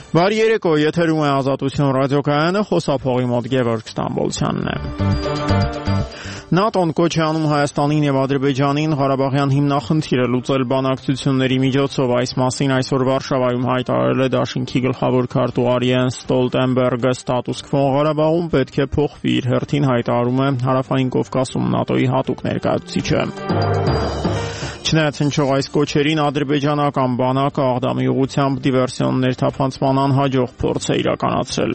Բարի երեկո, եթերում է Ազատություն ռադիոկայանը, խոսափողի մոտ Գևորգ Ստամբոլցյանն է։ ՆԱՏՕ-ն կոչ է անում Հայաստանին եւ Ադրբեջանին Ղարաբաղյան հիմնախնդիրը լուծել բանակցությունների միջոցով։ Այս մասին այսօր Վարշավայում հայտարարել է Դաշինքի գլխավոր քարտուղար Յենս Ստոլտենբերգը։ Ստատուս քվոն Ղարաբաղում պետք է փոխվի, իր հերթին հայտարարում է Հարավային Կովկասում ՆԱՏՕ-ի հատուկ ներկայացուցիչը։ Չնայած հնչող այս կոչերին, ադրբեջանական բանակը Աղդամի ուղղությամբ դիվերսիոններ թափանցման անհաջող փորձ է իրականացրել,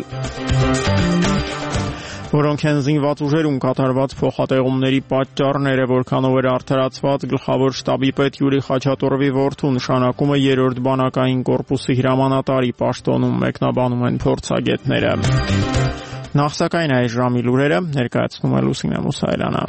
որոնք են զինված ուժերում կատարված փոխատեղումների պատճառները, որքանով էր արդարացված գլխավոր շտաբի պետ Յուրի Խաչատուրովի որդու նշանակումը 3-րդ բանակային կորպուսի հրամանատարի պաշտոնում, մեկնաբանում են փորձագետները։ Նախ սակայն այս ժամի լուրերը ներկայացնում է Լուսինե Մուսայելյանը։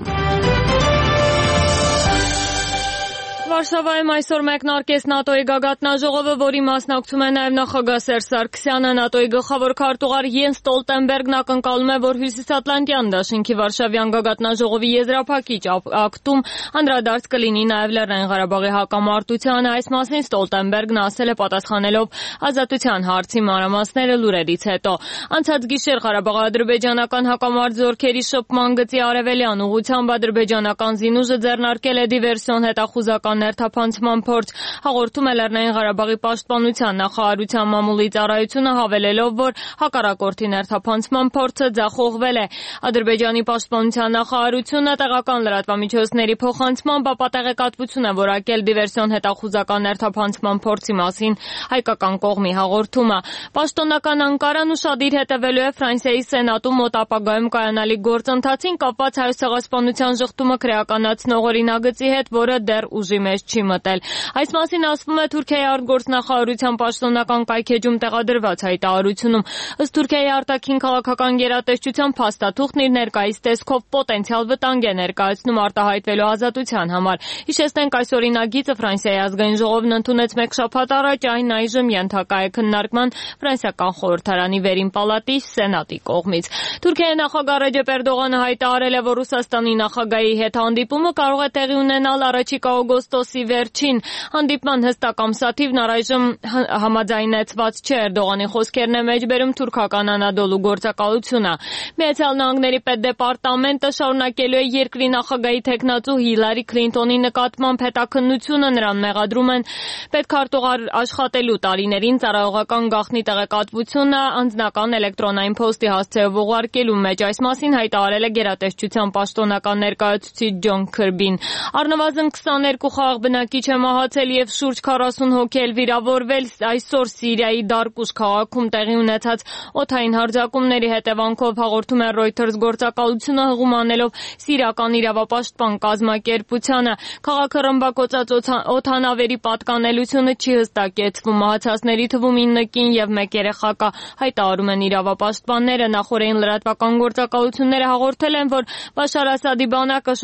Վարշավայում այսօր մեկնարկեց ՆԱՏՕ-ի գագաթնաժողովը, որի մասնակցում է նաև նախագահ Սերժ Սարգսյանը։ ՆԱՏՕ-ի գլխավոր քարտուղար Յենս Ստոլտենբերգն ակնկալում է, որ Հյուսիսատլանտյան դաշինքի Վարշավյան գագաթնաժողովի եզրափակիչ ակտում անդրադարձ կլինի նաև Լեռնային Ղարաբաղի հակամարտությանը։ Այս մասին Ստոլտենբերգն ասել է պատասխանելով ազատության հարցի մանրամասները լուրերից հետո։ Անցած գիշեր Ղարաբաղ-ադրբեջանական հակամարտ զորքերի շփման գծի արևելյան ուղղությամբ ադրբեջանական զինուժը ձեռնարկել է դիվերսիոն հետախուզական ներթափանցման փորձ, հաղորդում է Լեռնային Ղարաբաղի պաշտպանության նախարարության մամուլի ծառայությունը, հավելելով, որ հակառակորդի ներթափանցման փորձը ձախողվել է։ Ադրբեջանի պաշտպանության նախարարությունը տեղական լրատվամիջոցների փոխանցմամբ ապատեղեկատվություն է որակել դիվերսիոն հետախուզական ներթափանցման փորձի մասին հայկական կողմի հաղորդումը։ Պաշտոնական Անկարան ուշադիր հետևելու է Ֆրանսիայի Սենատում մոտ ապագայում կայանալիք գործընթացին կապված Հայոց ցեղասպանության շղթումը քրեականացնող օրինագծի հետ, որը դեռ ուժի մեջ չի մտել։ Այս մասին ասվում է Թուրքիայի արտգործնախարարության պաշտոնական կայքեջում տեղադրված հայտարարությունում։ Ըստ Թուրքիայի արտաքին քաղաքական գերատեսչության փաստաթուղթն իր ներկայիս տեսքով պոտենցիալ վտանգ է ներկայացնում արտահայտվելու ազատության համար։ Հիշեցնենք, այս օրինագիծը Ֆրանսիայի ազգային ժողովն ընդունեց մեկ շաբաթ առաջ, այն այժմ ենթակա է քննարկման ֆրանսիական խորհրդարանի վերին պալատի սենատի կողմից։ Թուրքիայի նախագահ Ռեջեփ Էրդողանը հայտարարել է, որ Ռուսաստանի նախագահի հետ հանդիպումը կարող է տեղի ունենալ առաջիկա օգոստոսի վերջին։ Հանդիպման հստակ ամսաթիվն առայժմ համաձայնեցված չէ։ Էրդողանի խոսքերն է մեջբերում թուրքական Անադոլու գործակալությունը։ Միացյալ Նահանգների պետդեպարտամենտը շարունակելու է երկրի նախագահի թեկնածու Հիլարի Քլինտոնի նկատմամբ հետաքննությունը, նրան մեղադրում են պետքարտուղար աշխատելու տարիներին ծառայողական գաղտնի տեղեկատվությունը անձնական էլեկտրոնային փոստի հասցեով ուղարկելու մեջ։ Այս մասին հայտարարել է գերատեսչության պաշտոնական ներկայացուցիչ Ջոն Քրբին։ Առնվազն 22 խաղաղ բնակիչ է մահացել եւ շուրջ 40 հոգի էլ վիրավորվել այսօր Սիրիայի Դարկուշ քաղաքում տեղի ունեցած օդային հարձակումների հետևանքով, հաղորդում է Reuters գործակալությունը, հղում անելով սիրիական իրավապաշտպան կազմակերպությանը։ Քաղաքը ռմբակոծած օդանավերի պատկանելությունը չի հստակեցվում։ Մահացածների թվում 9 կին եւ 1 երեխա կա, հայտարարում են իրավապաշտպանները։ Նախորդին լրատվական գործակալությունները հաղորդել են, որ Բաշար Ասադի բանակը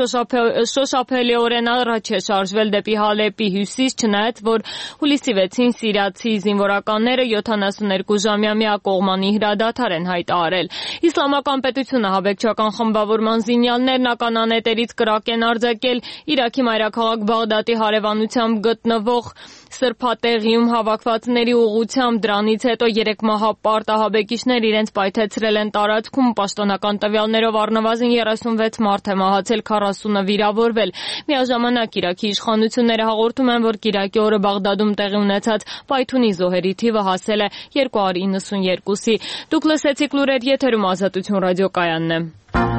շոշափելիորեն առաջ է շարժվել դեպի Հալեպի հյուսիս, չնայած որ հուլիսի 6-ին սիրիացի զինվորականները 72-ժամյա միակողմանի հրադադար են հայտարարել։ Իսլամական պետությունը հավեկչական խմբավորման զինյալներն ականանետերից կրակ են արձակել Իրաքի մայրաքաղաք Բաղդադի հարևանությամբ գտնվող սրբատեղիում հավաքվածների ուղղությամբ։ Դրանից հետո 3 մահապարտահաբեկիչներ իրենց պայթեցրել են տարածքում։ Պաշտոնական տվյալներով առնվազն 36 մարդ է մահացել, 40-ը վիրավորվել։ Միաժամանակ Իրաքի իշխանությունները հաղորդում են, որ կիրակի օրը Բաղդադում տեղի ունեցած պայթունի զոհերի թիվը հասել է 292-ի։ Դուք լսեցիք լուրեր, եթերում Ազատություն ռադիոկայանն է։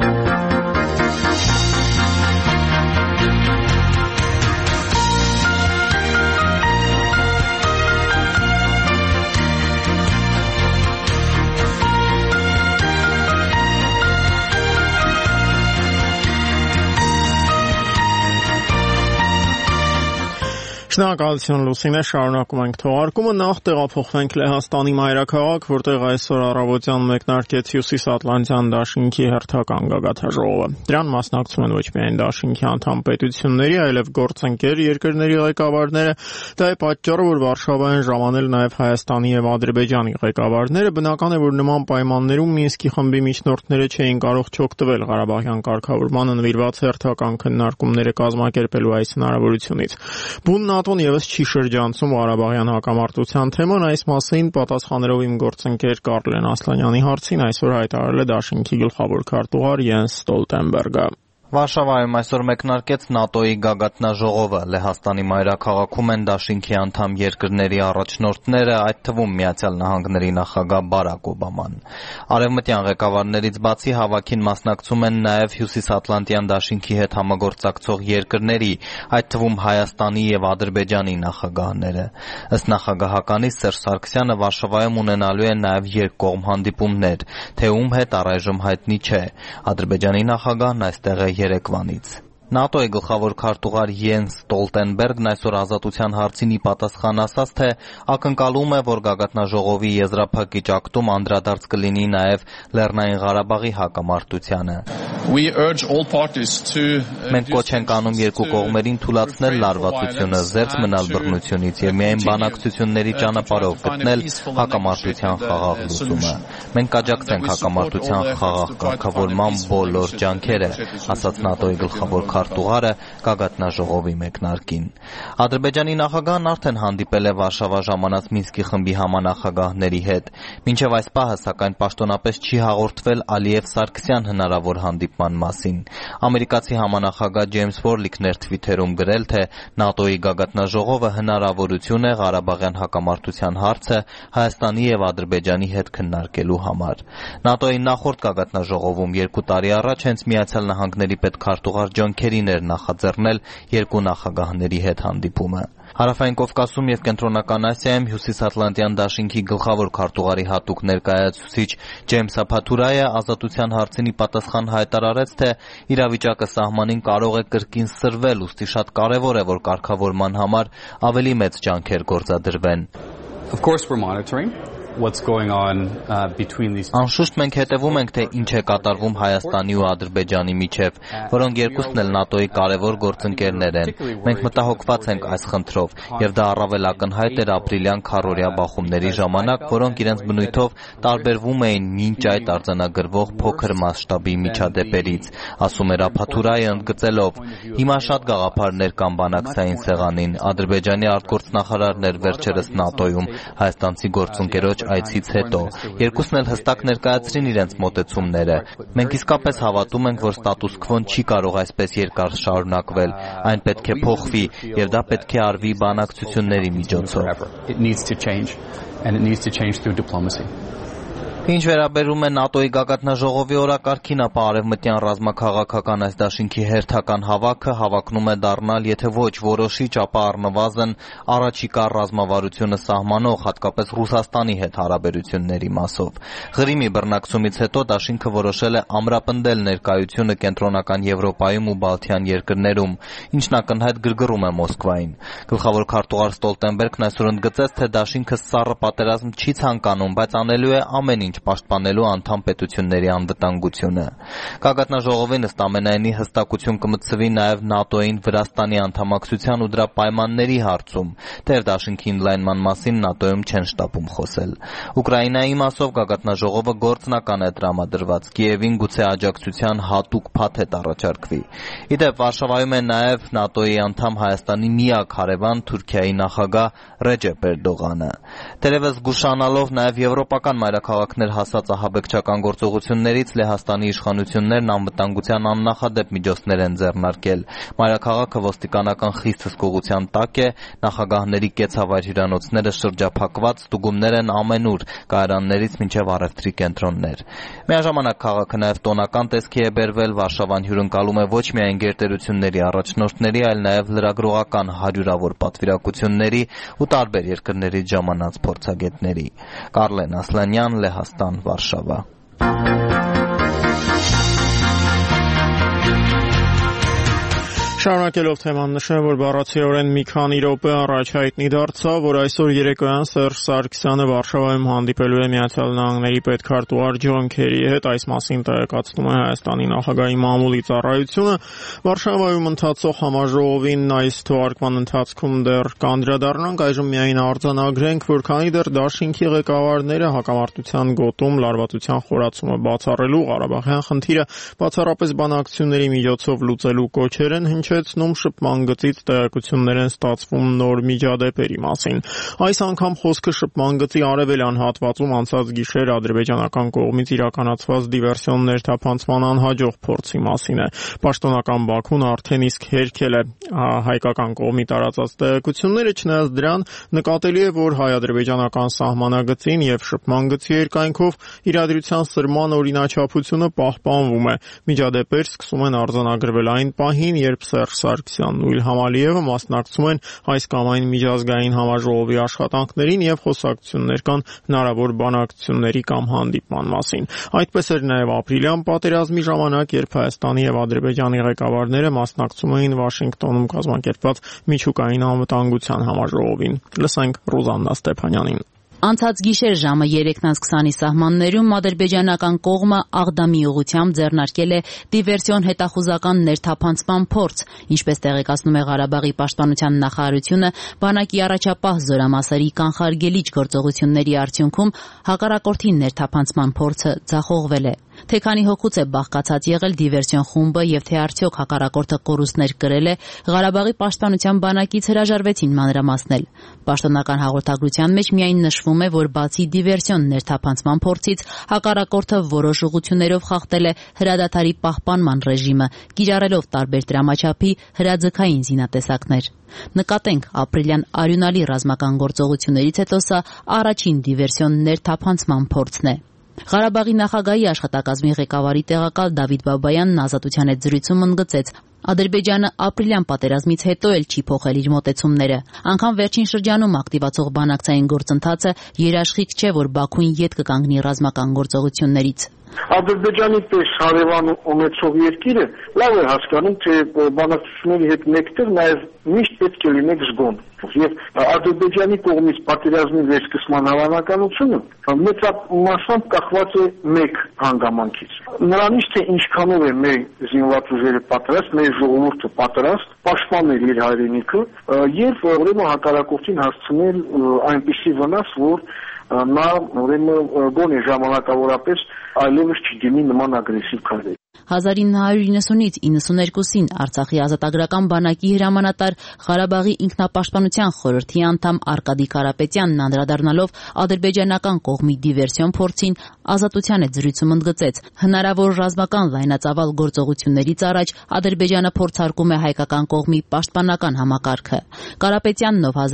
Շնորհակալություն Լուսինե, շարունակում ենք թողարկումը, նախ տեղափոխվենք Լեհաստանի մայրաքաղաք, որտեղ այսօր առավոտյան մեկնարկեց Հյուսիսատլանտյան դաշինքի հերթական գագաթնաժողովը։ Դրան մասնակցում են ոչ միայն դաշինքի անդամ պետությունների, այլև գործընկեր երկրների ղեկավարները, դա է պատճառը, որ Վարշավայում ժամանել նաև Հայաստանի եւ Ադրբեջանի ղեկավարները, բնական է, որ նման պայմաններում Մինսկի խմբի միջնորդները չէին կարող չօգտվել Ղարաբաղյան կարգավորմանը նվիրված հերթական քննարկումները կազմակերպելու այս հնարավորությունից։ Բուն ՆԱՏՕ-ն եւս չի շրջանցում Ղարաբաղյան հակամարտության թեման, այս մասին պատասխանելով իմ գործընկեր Կարլեն Ասլանյանի հարցին այսօր հայտարարել է Դաշինքի գլխավոր քարտուղար Յենս Ստոլտենբերգը։ Վարշավայում այսօր մեկնարկեց ՆԱՏՕ-ի գագաթնաժողովը։ Լեհաստանի մայրաքաղաքում են Դաշինքի անդամ երկրների առաջնորդները, այդ թվում Միացյալ Նահանգների նախագահ Բարակ Օբաման։ Արևմտյան ղեկավարներից բացի հավաքին մասնակցում են նաև Հյուսիսատլանտյան Դաշինքի հետ համագործակցող երկրների, այդ թվում Հայաստանի եւ Ադրբեջանի նախագահները։ Ըստ նախագահականի Սերժ Սարգսյանը Վարշավայում ունենալու է նաև երկկողմ հանդիպումներ, թե ում հետ առայժմ հայտնի չէ։ Ադրբեջանի նախագահն այստեղ է երեկվանից։ ՆԱՏՕ-ի գլխավոր քարտուղար Յենս Ստոլտենբերգն այսօր Ազատության հարցին ի պատասխան ասաց, թե ակնկալում է, որ գագաթնաժողովի եզրափակիչ ակտում անդրադարձ կլինի նաև Լեռնային Ղարաբաղի հակամարտությանը։ Մենք կոչ ենք անում երկու կողմերին թուլացնել լարվածությունը, զերծ մնալ բռնությունից եւ միայն բանակցությունների ճանապարհով գտնել հակամարտության խաղաղ լուծումը։ Մենք կաջակցենք հակամարտության խաղաղ կարգավորման բոլոր ջանքերը, ասաց ՆԱՏՕ-ի գլխավոր քարտուղարը գագաթնաժողովի մեկնարկին։ Ադրբեջանի նախագահն արդեն հանդիպել է Վարշավա ժամանած Մինսկի խմբի համանախագահների հետ։ Մինչև այս պահը, սակայն, պաշտոնապես չի հաղորդվել Ալիև-Սարգսյան հնարավոր հանդիպման մասին։ Ամերիկացի համանախագահ Ջեյմս Վորլիքն էր Թվիթերում գրել, թե ՆԱՏՕ-ի գագաթնաժողովը հնարավորություն է Ղարաբաղյան հակամարտության հարցը Հայաստանի եւ Ադրբեջանի հետ քննարկելու համար։ ՆԱՏՕ-ի նախորդ գագաթնաժողովում 2 տարի առաջ հենց Միացյալ Նահանգների պետքարտուղար Ջոն Քերին էր նախաձեռնել երկու նախագահների հետ հանդիպումը։ Հարավային Կովկասում եւ Կենտրոնական Ասիայում Հյուսիսատլանտյան Դաշինքի գլխավոր քարտուղարի հատուկ ներկայացուցիչ Ջեյմս Փաթուրայը Ազատության հարցին ի պատասխան հայտարարեց, թե իրավիճակը սահմանին կարող է կրկին սրվել, ուստի շատ կարեւոր է, որ կարգավորման համար ավելի մեծ ջանքեր գործադրվեն։ Անշուշտ մենք հետևում ենք, թե ինչ է կատարվում Հայաստանի ու Ադրբեջանի միջև, որոնք երկուսն էլ ՆԱՏՕ-ի կարևոր գործընկերներ են։ Մենք մտահոգված ենք այս խնդրով, եւ դա առավել ակնհայտ էր ապրիլյան քառօրյա բախումների ժամանակ, որոնք իրենց բնույթով տարբերվում էին մինչ այդ արձանագրվող փոքր մասշտաբի միջադեպերից, ասում էր Փաթուրայը ընդգծելով. Հիմա շատ գաղափարներ կան բանակցային սեղանին։ Ադրբեջանի արտգործնախարարն էր վերջերս ՆԱՏՕ-ում հայաստանցի գործընկերոջ այցից հետո։ Երկուսն էլ հստակ ներկայացրին իրենց մոտեցումները։ Մենք իսկապես հավատում ենք, որ ստատուս քվոն չի կարող այսպես երկար շարունակվել։ Այն պետք է փոխվի, եւ դա պետք է արվի բանակցությունների միջոցով։ Ինչ վերաբերում է ՆԱՏՕ-ի գագաթնաժողովի օրակարգին, ապա արևմտյան ռազմաքաղաքական այս դաշինքի հերթական հավաքը հավակնում է դառնալ, եթե ոչ որոշիչ, ապա առնվազն առաջիկա ռազմավարությունը սահմանող, հատկապես Ռուսաստանի հետ հարաբերությունների մասով։ Ղրիմի բռնակցումից հետո դաշինքը որոշել է ամրապնդել ներկայությունը կենտրոնական Եվրոպայում ու Բալթյան երկրներում, ինչն ակնհայտ գրգռում է Մոսկվային։ Գլխավոր քարտուղար Ստոլտենբերգն այսօր ընդգծեց, թե դաշինքը սառը պատերազմ չի ցանկանում, բայց անելու է ամեն ինչ պաշտպանելու անդամ պետությունների անվտանգությունը։ Գագաթնաժողովին ըստ ամենայնի հստակություն կմտցվի նաև ՆԱՏՕ-ին Վրաստանի անդամակցության ու դրա պայմանների հարցում, թեև դաշինքի ընդլայնման մասին ՆԱՏՕ-ում չեն շտապում խոսել։ Ուկրաինայի մասով գագաթնաժողովը գործնական է տրամադրված, Կիևին գուցե աջակցության հատուկ փաթեթ առաջարկվի։ Իդեպ Վարշավայում է նաև ՆԱՏՕ-ի անդամ Հայաստանի միակ հարևան Թուրքիայի նախագահ Ռեջեփ Էրդողանը։ Թերևս զգուշանալով նաև եվրոպական մայրաքաղաքներ հասած ահաբեկչական գործողություններից Լեհաստանի իշխանություններն անվտանգության աննախադեպ միջոցներ են ձեռնարկել։ Մայրաքաղաքը ոստիկանական խիստ հսկողության տակ է, նախագահների կեցավայր հյուրանոցները շրջափակված, ստուգումներ են ամենուր, կայարաններից մինչև առևտրի կենտրոններ։ Միաժամանակ քաղաքը նաև տոնական տեսքի է բերվել, Վարշավան հյուրընկալում է ոչ միայն գերտերությունների առաջնորդների, այլ նաև լրագրողական հարյուրավոր պատվիրակությունների ու տարբեր երկրներից ժամանած փորձագետների։ Կարլեն Ասլանյան, Լեհաստան, Վարշավա։ Շարունակելով թեման նշեմ, որ բառացիորեն մի քանի րոպե առաջ հայտնի դարձավ, որ այսօր երեկոյան Սերժ Սարգսյանը Վարշավայում հանդիպելու է Միացյալ Նահանգների պետքարտուղար Ջոն Քերիի հետ, այս մասին տեղեկացնում է Հայաստանի նախագահի մամուլի ծառայությունը։ Վարշավայում ընթացող համաժողովին այս թվարկման ընթացքում դեռ կանդրադառնանք, այժմ միայն արձանագրենք, որ քանի դեռ դաշինքի ղեկավարները հակամարտության գոտում լարվածության խորացումը բացառելու, Ղարաբաղյան խնդիրը բացառապես բանակցությունների միջոցով լուծելու կոչեր են հնչել, հնչեցնում, շփման գծից տեղեկություններ են ստացվում նոր միջադեպերի մասին։ Այս անգամ խոսքը շփման գծի արևելյան հատվածում անցած գիշեր ադրբեջանական կողմից իրականացված դիվերսիոն ներթափանցման անհաջող փորձի մասին է։ Պաշտոնական Բաքուն արդեն իսկ հերքել է հայկական կողմի տարածած տեղեկությունները, չնայած դրան նկատելի է, որ հայ-ադրբեջանական սահմանագծին եւ շփման գծի երկայնքով իրադրության սրման օրինաչափությունը պահպանվում է։ Միջադեպեր սկսում են արձանագրվել այն պահին, երբ Սերժ Սարգսյանն ու Իլհամ Ալիևը մասնակցում են այս կամ այն միջազգային համաժողովի աշխատանքներին եւ խոսակցություններ կան հնարավոր բանակցությունների կամ հանդիպման մասին։ Այդպես էր նաեւ ապրիլյան պատերազմի ժամանակ, երբ Հայաստանի եւ Ադրբեջանի ղեկավարները մասնակցում էին Վաշինգտոնում կազմակերպված միջուկային անվտանգության համաժողովին։ Լսենք Ռուզաննա Ստեփանյանին։ Անցած գիշեր ժամը 3:20-ի սահմաններում ադրբեջանական կողմը Աղդամի ուղղությամբ ձեռնարկել է դիվերսիոն հետախուզական ներթափանցման փորձ, ինչպես տեղեկացնում է Ղարաբաղի պաշտպանության նախարարությունը, բանակի առաջապահ զորամասերի կանխարգելիչ գործողությունների արդյունքում հակառակորդի ներթափանցման փորձը ձախողվել է։ Թե քանի հոգուց է բաղկացած եղել դիվերսիոն խումբը եւ թե արդյոք հակառակորդը կորուստներ կրել է, Ղարաբաղի պաշտպանության բանակից հրաժարվեցին մանրամասնել։ Պաշտոնական հաղորդագրության մեջ միայն նշվում է, որ բացի դիվերսիոն ներթափանցման փորձից, հակառակորդը որոշ ուղղություններով խախտել է հրադադարի պահպանման ռեժիմը, կիրառելով տարբեր դրամաչափի հրաձգային զինատեսակներ։ Նկատենք, ապրիլյան արյունալի ռազմական գործողություններից հետո սա առաջին դիվերսիոն ներթափանցման փորձն է։ Ղարաբաղի նախագահի աշխատակազմի ղեկավարի տեղակալ Դավիթ Բաբայանն Ազատության հետ զրույցում ընդգծեց. Ադրբեջանը ապրիլյան պատերազմից հետո էլ չի փոխել իր մոտեցումները։ Անգամ վերջին շրջանում ակտիվացող բանակցային գործընթացը երաշխիք չէ, որ Բաքուն ետ կկանգնի ռազմական գործողություններից։ Ադրբեջանի պես հարևան ունեցող երկիրը լավ է հասկանում, թե բանակցությունների հետ մեկտեղ նաև միշտ պետք է լինեք զգոն։ Եվ Ադրբեջանի կողմից պատերազմի վերսկսման հավանականությունը մեծամասամբ կախված է մեկ հանգամանքից։ Նրանից, թե ինչքանով է մեր զինված ուժերը պատրաստ, մեր ժողովուրդը պատրաստ պաշտպանել իր հայրենիքը եւ ուրեմն հակառակորդին հասցնել այնպիսի վնաս, որ նա ուրեմն գոնե ժամանակավորապես այլևս չդիմի նման ագրեսիվ քայլերի։ 1990-ից 92-ին Արցախի ազատագրական բանակի հրամանատար Ղարաբաղի ինքնապաշտպանության խորհրդի անդամ Արկադի Կարապետյանն անդրադառնալով ադրբեջանական կողմի դիվերսիոն փորձին Ազատության հետ զրույցում ընդգծեց. հնարավոր ռազմական լայնածավալ գործողություններից առաջ Ադրբեջանը փորձարկում է հայկական կողմի պաշտպանական համակարգը։ Կարապետյանն, ով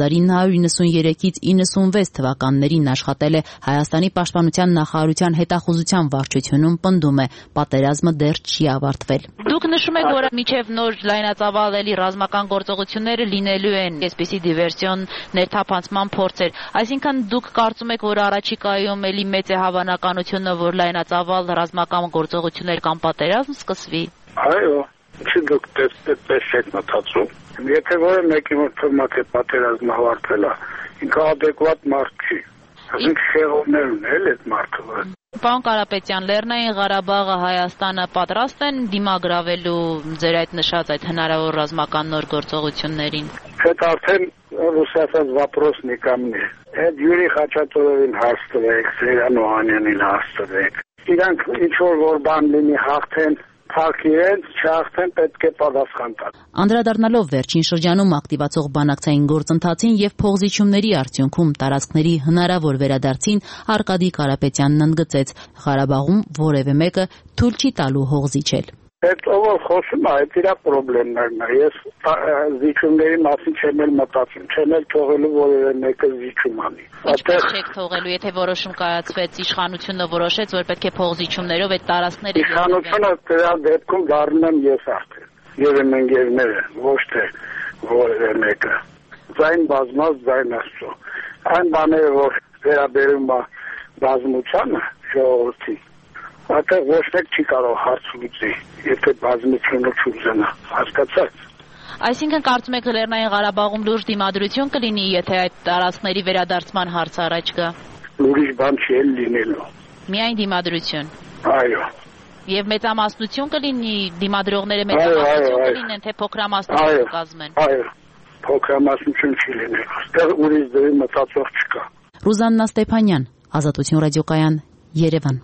1993-ից 96 թվականներին աշխատել է Հայաստանի պաշտպանության նախարարության հետախուզության վարչությունում, պնդում է, պատերազմը դեռ չի ավարտվել։ Դուք նշում եք, որ մինչև նոր լայնածավալ ռազմական գործողությունները լինելու են այսպիսի դիվերսիոն ներթափանցման փորձեր, այսինքն դուք կարծում եք, որ առաջիկայում էլի մեծ է հավանականությունը, որ լայնածավալ ռազմական գործողություններ կամ պատերազմ սկսվի։ Այո, չի դուք դες եք մտածում։ Եթե որը մեկի մոտ թվում է պատերազմը ավարտվել է, ինքը adekvat մարդ չի։ Ասենք շեղումներ ունել այդ մարդը։ Պարոն Կարապետյան, Լեռնային Ղարաբաղը, Հայաստանը պատրաստ են դիմագրավելու ձեր այդ նշած այդ հնարավոր ռազմական նոր գործողություններին։ Այդ արդեն ռուսացած վապրոսն է կամ նե։ Այդ Յուրի Խաչատուրովին հարց տվեք, Սերյան Օհանյանին հարց տվեք։ Իրանք ինչ-որ բան լինի հաղթեն, փակ իրենց, չհաղթեն, պետք է պատասխան տալ։ Անդրադառնալով վերջին շրջանում ակտիվացող բանակցային գործընթացին եւ փողզիչումների արդյունքում տարածքների հնարավոր վերադարձին, Արկադի Կարապետյանն ընդգծեց. Ղարաբաղում որևէ մեկը թույլ չի տալու հող զիջել։ Այդ ով խոսում է, այդ իր խնդիրներն է։ Ես զիջումների մասին չեմ էլ մտածում, չեմ էլ թողելու որևէ մեկը զիջում անի։ Ինչպես չեք թողելու, եթե որոշում կայացվեց, իշխանությունը որոշեց, որ պետք է փողզիջումներով այդ տարածքները։ Իշխանությունը դրա դեպքում դառնում եմ ես արդեն։ Եվ իմ ընկերները, ոչ թե որևէ մեկը։ Ձայն բազմած, ձայն Աստծո։ Այն բաները, որ վերաբերում է բազմությանը, ժողովրդի, այդտեղ ոչ մեկ չի կարող հարց լուծի, եթե բազմությունը չուզենա, հասկացա՞ք։ Այսինքն կարծում եք Լեռնային Ղարաբաղում լուրջ դիմադրություն կլինի, եթե այդ տարածքների վերադարձման հարցը առաջ գա։ Ուրիշ բան չի էլ լինելու։ Միայն դիմադրություն։ Այո։ Եվ մեծամասնություն կլինի, դիմադրողները մեծամասնություն կլինեն, թե փոքրամասնություն կազմեն։ Այո, փոքրամասնություն չի լինելու։ Այստեղ ուրիշ դեպի մտածող չկա։ Ռուզաննա Ստեփանյան, Ազատություն ռադիոկայան, Երևան։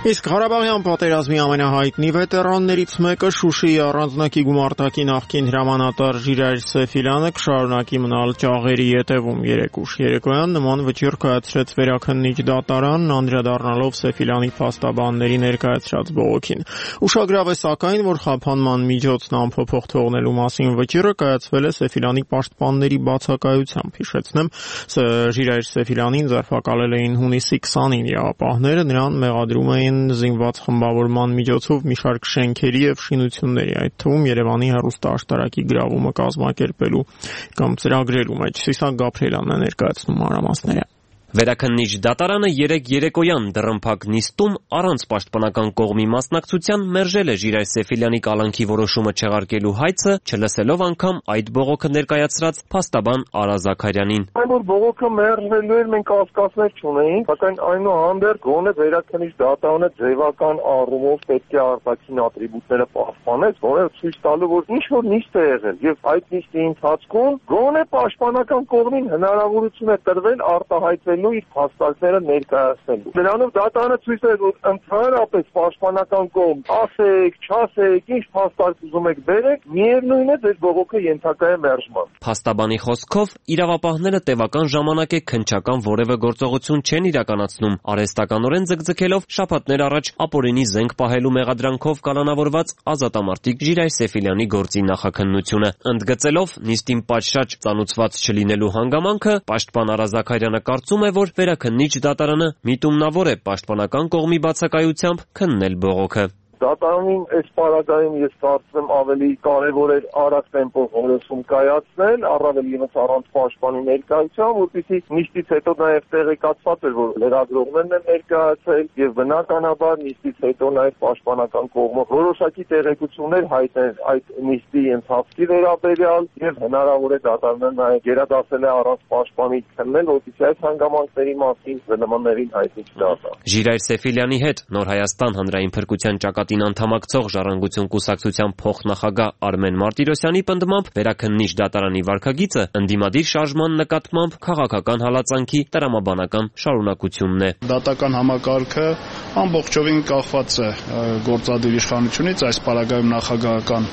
Իսկ Ղարաբաղյան պատերազմի ամենահայտնի վետերաններից մեկը Շուշիի առանձնակի գումարտակի նախկին հրամանատար Ժիրայր Սեֆիլյանը կշարունակի մնալ ճաղերի ետևում երեկուշ երեկոյան նման վճիռ կայացրեց Վերաքննիչ դատարանն անդրադառնալով Սեֆիլյանի փաստաբանների ներկայացրած բողոքին։ Ուշագրավ է սակայն, որ խափանման միջոցն անփոփոխ թողնելու մասին վճիռը կայացվել է Սեֆիլյանի պաշտպանների բացակայությամբ։ Հիշեցնեմ, Ժիրայր Սեֆիլյանին ձերբակալել էին հունիսի 20-ին իրավապահները, նրան մեղադրում էին զինված խմբավորման միջոցով մի շարք շենքերի եւ շինությունների, այդ թվում Երևանի հեռուստաաշտարակի գրավումը կազմակերպելու կամ ծրագրելու մեջ։ Սիսակ Գաբրիելյանն է ներկայացնում մանրամասները։ Վերաքննիչ դատարանը երեկ երեկոյան դռնփակ նիստում առանց պաշտպանական կողմի մասնակցության մերժել է Ժիրայր Սեֆիլյանի կալանքի որոշումը չեղարկելու հայցը, չլսելով անգամ այդ բողոքը ներկայացրած փաստաբան Արա Զաքարյանին։ Այն որ բողոքը մերժվելու էր, մենք կասկածներ չունեինք, սակայն այնուհանդերձ գոնե Վերաքննիչ դատարանը ձևական առումով պետք է արտաքին ատրիբուտները պահպանեց, որը ցույց տալու որ ինչ որ նիստ է եղել եւ այդ նիստի ընթացքում գոնե պաշտպանական կողմին հնարավորություն է տրվել արտահայտվելու իր փաստարկները ներկայացնելու։ Դրանով դատարանը ցույց է որ ընդհանրապես պաշտպանական կողմ ասեք, չասեք, ինչ փաստարկ ուզում եք բերեք, միևնույն է ձեր բողոքը ենթակա է մերժման։ Փաստաբանի խոսքով իրավապահները տևական ժամանակ է քննչական որևէ գործողություն չեն իրականացնում, արհեստականորեն ձգձգելով շաբաթներ առաջ ապօրինի զենք պահելու մեղադրանքով կալանավորված ազատամարտիկ Ժիրայր Սեֆիլյանի գործի նախաքննությունը։ Ընդգծելով նիստին պատշաճ ծանուցված չլինելու հանգամանքը, պաշտպան Արա Զաքարյանը կարծում է, որ Վերաքննիչ դատարանը միտումնավոր է պաշտպանական կողմի բացակայությամբ քննել բողոքը։ Դատարանին այս պարագայում ես կարծում ավելի կարևոր էր արագ տեմպով որոշում կայացնել, առավել ևս առանց պաշտպանի ներկայության, որպեսզի նիստից հետո նաև տեղեկացված էր, որ լրագրողներն են ներկայացել եւ բնականաբար նիստից հետո նաև պաշտպանական կողմը որոշակի տեղեկություններ հայտնել այդ նիստի ընթացքի վերաբերյալ եւ հնարավոր է դատարանը նաև գերադասել է առանց պաշտպանի քննել, որպեսզի այս հանգամանքների մասին զնմաններին հայտնի չդառնա։ Ժիրայր Սեֆիլյանի հետ Նոր Հայաստան հանրային փրկության ճակատին անդամակցող Ժառանգություն կուսակցության փոխնախագահ Արմեն Մարտիրոսյանի պնդմամբ Վերաքննիչ դատարանի վարքագիծը ընդդիմադիր շարժման նկատմամբ քաղաքական հալածանքի տրամաբանական շարունակությունն է։ Դատական համակարգը ամբողջովին կախված է գործադիր իշխանությունից, այս պարագայում նախագահական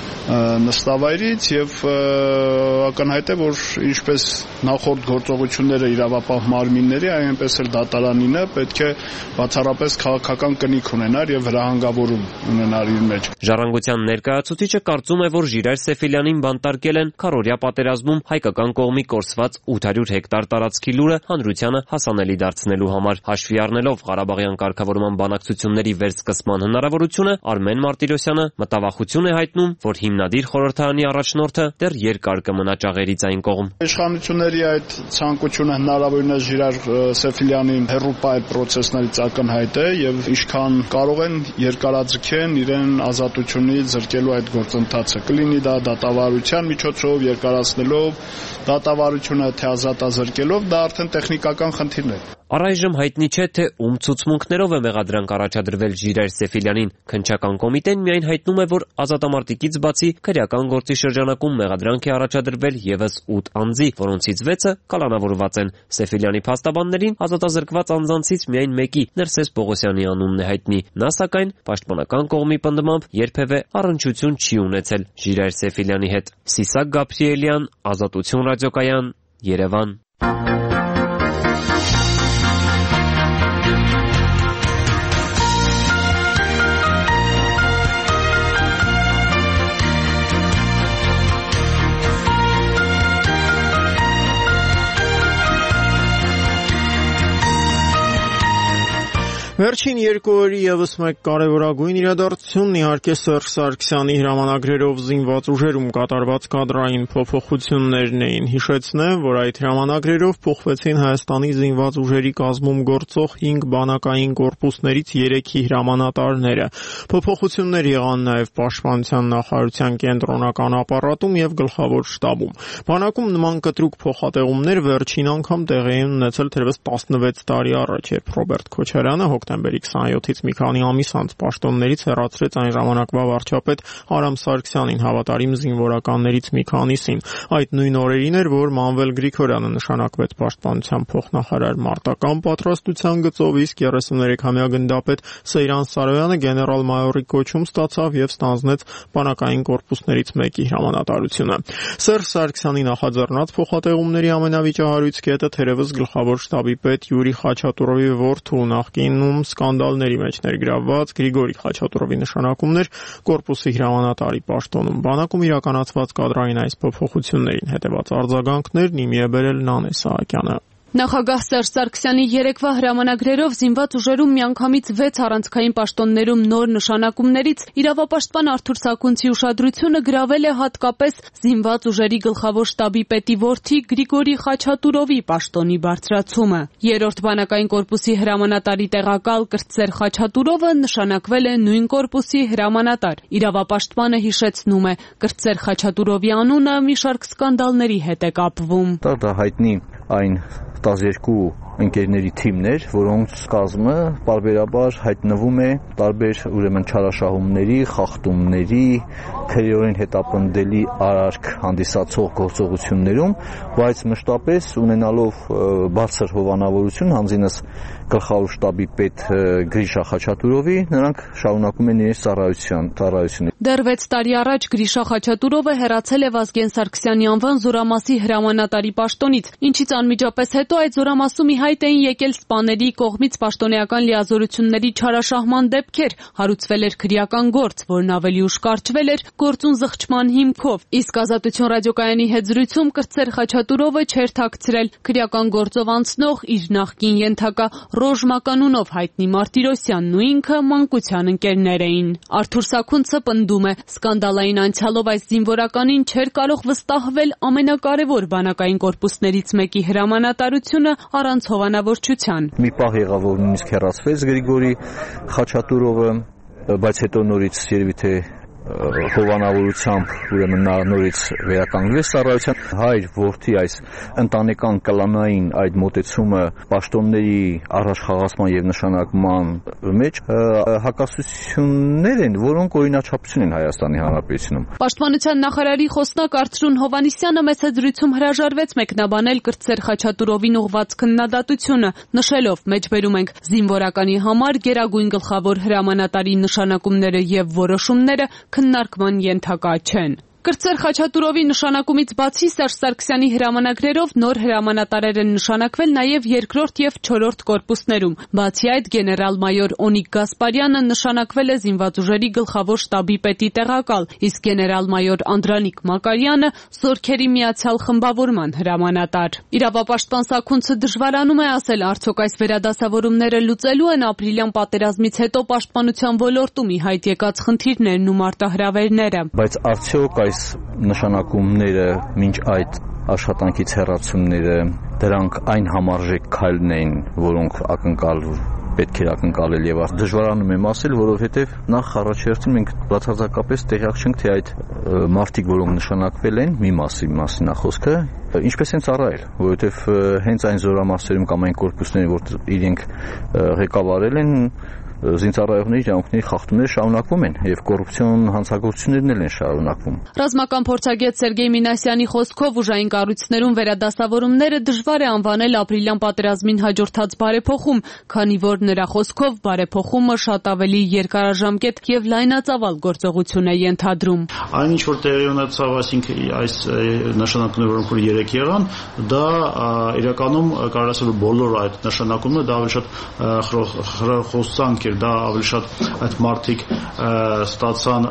նստավայրից եւ ակնհայտ է, որ ինչպես նախորդ գործողությունները իրավապահ մարմինների, այնպես էլ դատարանինը պետք է բացառապես քաղաքական կնիք ունենար եւ վրահանգավորում ունենար իր մեջ։ Ժառանգության ներկայացուցիչը կարծում է, որ Ժիրայր Սեֆիլյանին բանտարկել են քառօրյա պատերազմում հայկական կողմի կորսված 800 հեկտար տարածքի լուրը հանրությանը հասանելի դարձնելու համար։ Հաշվի առնելով Ղարաբաղյան կարգավորման բանակցությունների վերսկսման հնարավորությունը, Արմեն Մարտիրոսյանը մտավախություն է հայտնում, որ հիմնադիր խորհրդարանի առաջնորդը դեռ երկար կմնա ճաղերից այն կողմ։ Իշխանությունների այդ ցանկությունը հնարավորինս Ժիրայր Սեֆիլյանին հեռու պահել պրոցեսներից ակնհայտ է եւ ինչքան կարող են երկարաձգեն իրեն ազատությունից զրկելու այդ գործընթացը։ Կլինի դա դատավարության միջոցով, երկարացնելով դատավարությունը թե ազատազրկելով, դա արդեն տեխնիկական խնդիրն է։ Առայժմ հայտնի չէ, թե ում ցուցմունքներով է մեղադրանք առաջադրվել Ժիրայր Սեֆիլյանին։ Քննչական կոմիտեն միայն հայտնում է, որ ազատամարտիկից բացի քրեական գործի շրջանակում մեղադրանք է առաջադրվել եւս 8 անձի, որոնցից 6-ը կալանավորված են։ Սեֆիլյանի փաստաբաններին ազատազրկված անձանցից միայն մեկի՝ Ներսես Պողոսյանի անունն է հայտնի։ Նա սակայն պաշտպանական կողմի պնդմամբ երբևէ առնչություն չի ունեցել Ժիրայր Սեֆիլյանի հետ։ Սիսակ Գաբրիելյան, Ազատություն ռադիոկայան, Երևան։ Վերջին երկու օրի եւս մեկ կարևորագույն իրադարձությունն իհարկե Սերժ Սարգսյանի հրամանագրերով զինված ուժերում կատարված կադրային փոփոխություններն էին։ Հիշեցնեմ, որ այդ հրամանագրերով փոխվեցին Հայաստանի զինված ուժերի կազմում գործող 5 բանակային կորպուսներից 3-ի հրամանատարները։ Փոփոխություններ եղան նաեւ Պաշտպանության նախարարության կենտրոնական ապարատում եւ գլխավոր շտաբում։ Բանակում նման կտրուկ փոխատեղումներ վերջին անգամ տեղի են ունեցել թերևս 16 տարի առաջ, երբ Ռոբերտ Քոչարյանը դեկտեմբերի 27-ից մի քանի ամիս անց պաշտոններից հեռացրեց այն ժամանակվա վարչապետ Արամ Սարգսյանին, հավատարիմ զինվորականներից մի քանիսին։ Այդ նույն օրերին էր, որ Մանվել Գրիգորյանը նշանակվեց պաշտպանության փոխնախարար մարտական պատրաստության գծով, իսկ 33-ամյա գնդապետ Սեյրան Սարոյանը գեներալ-մայորի կոչում ստացավ եւ ստանձնեց բանակային կորպուսներից մեկի հրամանատարությունը։ Սերժ Սարգսյանի նախաձեռնած փոխատեղումների ամենավիճահարույց կետը թերևս գլխավոր շտաբի պետ Յուրի Խաչատուրովի որդու նախկինում սկանդալների մեջ ներգրավված Գրիգորի Խաչատուրովի նշանակումն էր կորպուսի հրամանատարի պաշտոնում։ Բանակում իրականացված կադրային այս փոփոխություններին հետևած արձագանքներն իմի է բերել Նանե Սահակյանը։ Նախագահ Սերժ Սարգսյանի երեկվա հրամանագրերով զինված ուժերում միանգամից 6 առանցքային պաշտոններում նոր նշանակումներից իրավապաշտպան Արթուր Սաքունցի ուշադրությունը գրավել է հատկապես զինված ուժերի գլխավոր շտաբի պետի որդի Գրիգորի Խաչատուրովի պաշտոնի բարձրացումը։ Երրորդ բանակային կորպուսի հրամանատարի տեղակալ Կրտսեր Խաչատուրովը նշանակվել է նույն կորպուսի հրամանատար։ Իրավապաշտպանը հիշեցնում է, Կրտսեր Խաչատուրովի անունը մի շարք սկանդալների հետ է կապվում։ Դա հայտնի այն 12 ընկերների թիմներ, որոնց կազմը պարբերաբար հայտնվում է տարբեր ուրեմն չարաշահումների, խախտումների, քրեորեն հետապնդելի արարք հանդիսացող գործողություններում, բայց մշտապես ունենալով բարձր հովանավորություն հանձինս գլխավոր շտաբի պետ Գրիշա Խաչատուրովի, նրանք շարունակում են իրենց ծառայությունը։ Դեռ 6 տարի առաջ Գրիշա Խաչատուրովը հեռացել է Վազգեն Սարգսյանի անվան զորամասի հրամանատարի պաշտոնից, ինչից անմիջապես հետո այդ զորամասում ի հայտ էին եկել սպաների կողմից պաշտոնեական լիազորությունների չարաշահման դեպքեր, հարուցվել էր քրեական գործ, որն ավելի ուշ կարճվել էր գործուն զղջման հիմքով։ Իսկ Ազատություն ռադիոկայանի հետ զրույցում Կրտսեր Խաչատուրովը չէր թաքցրել քրեական գործով անցնող իր նախկին ենթակա Ռոժ Մականունով հայտնի Մարտիրոսյանն ու ինքը մանկության ընկերներ էին։ Արթուր Սաքունցը պնդում է, սկանդալային անցյալով այս զինվորականին չէր կարող վստահվել ամենակարևոր բանակային կորպուսներից մեկի հրամանատարությունը առանց հովանավորչության։ Մի պահ եղավ, որ նույնիսկ հեռացվեց Գրիգորի Խաչատուրովը, բայց հետո նորից երևի թե հովանավորությամբ ուրեմն նա նորից վերականգնվեց ծառայության։ Հայր որդի այս ընտանեկան կլանային այդ մոտեցումը պաշտոնների առաջխաղացման եւ նշանակման մեջ հակասություններ են, որոնք օրինաչափություն են Հայաստանի Հանրապետությունում։ Պաշտպանության նախարարի խոսնակ Արծրուն Հովանիսյանը մեծ զրույցում հրաժարվեց մեկնաբանել Կրտսեր Խաչատուրովին ուղղված քննադատությունը, նշելով. «Մեջբերում ենք զինվորականի համար գերագույն գլխավոր հրամանատարի նշանակումները եւ որոշումները քննարկման ենթակա չեն»։ Կրտսեր Խաչատուրովի նշանակումից բացի Սերժ Սարգսյանի հրամանագրերով նոր հրամանատարեր են նշանակվել նաև երկրորդ եւ չորրորդ կորպուսներում։ Բացի այդ, գեներալ-մայոր Օնիկ Գասպարյանը նշանակվել է զինված ուժերի գլխավոր շտաբի պետի տեղակալ, իսկ գեներալ-մայոր Անդրանիկ Մակարյանը զորքերի միացյալ խմբավորման հրամանատար։ Իրավապաշտպան Սաքունցը դժվարանում է ասել, արդյոք այս վերադասավորումները լուծելու են ապրիլյան պատերազմից հետո պաշտպանության ոլորտում ի հայտ եկած խնդիրներն ու մարտահրավերները։ Բայց արդյոք այս նշանակումները մինչ այդ աշխատանքից հեռացումները դրանք այն համարժեք քայլն էին, որոնք պետք էր ակնկալել եւ դժվարանում եմ ասել, որովհետեւ նախ առաջերտին մենք բացարձակապես տեղյակ չենք, թե այդ մարդիկ, որոնք նշանակվել են, մի մասին խոսքը, ինչպես են ծառայել, որովհետեւ հենց այն զորամասերում կամ այն կորպուսները, որ իրենք ղեկավարել են, զինծառայողների իրավունքների խախտումները շարունակվում են եւ կոռուպցիոն հանցագործություններն են շարունակվում։ Ռազմական փորձագետ Սերգեյ Մինասյանի խոսքով ուժային կառույցներում վերադասավորումները դժվար է անվանել ապրիլյան պատերազմին հաջորդած բարեփոխում, քանի որ նրա խոսքով բարեփոխումը շատ ավելի երկարաժամկետ եւ լայնածավալ գործողություն է ենթադրում։ Այն ինչ որ տեղի ունեցավ, այսինքն այս նշանակումները, որոնք որ 3 եղան, դա իրականում կարող ասել բոլոր այդ նշանակումները դա ավելի շատ խոսանք դա ավելի շատ այդ մարդիկ ստացան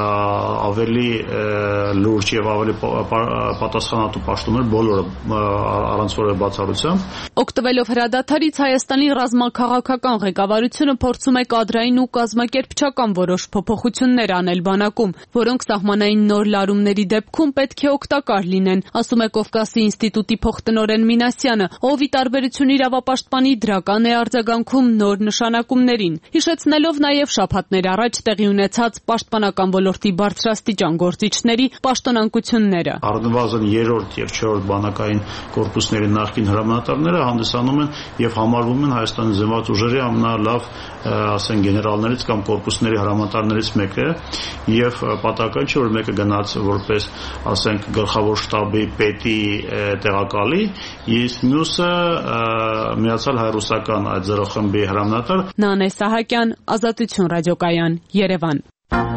ավելի լուրջ եւ ավելի պատասխանատու պաշտոններ բոլորը առանց որևէ բացառությամբ։ Օգտվելով հրադադարից Հայաստանի ռազմաքաղաքական ղեկավարությունը փորձում է կադրային ու կազմակերպչական որոշ փոփոխություններ անել բանակում, որոնք սահմանային նոր լարումների դեպքում պետք է օգտակար լինեն, ասում է Կովկասի ինստիտուտի փոխտնօրեն Մինասյանը, ով ի տարբերություն իրավապաշտպանի դրական է արձագանքում նոր նշանակումներին։ հիշեցնելով նաև շաբաթներ առաջ տեղի ունեցած պաշտպանական ոլորտի բարձրաստիճան գործիչների պաշտոնանկությունները։ Առնվազն 3-րդ եւ 4-րդ բանակային կորպուսների նախկին հրամանատարները հանդիսանում են եւ համարվում են Հայաստանի զինված ուժերի ամենալավ, ասեն, գեներալներից կամ կորպուսների հրամանատարներից մեկը եւ պատահական չէ, որ մեկը գնաց որպես, ասենք, գլխավոր շտաբի պետի տեղակալի, իսկ մյուսը միացյալ հայ-ռուսական այդ զրոխմբի հրամանատար։ Նանե Սահակյան, Ազատություն ռադիոկայան, Երևան։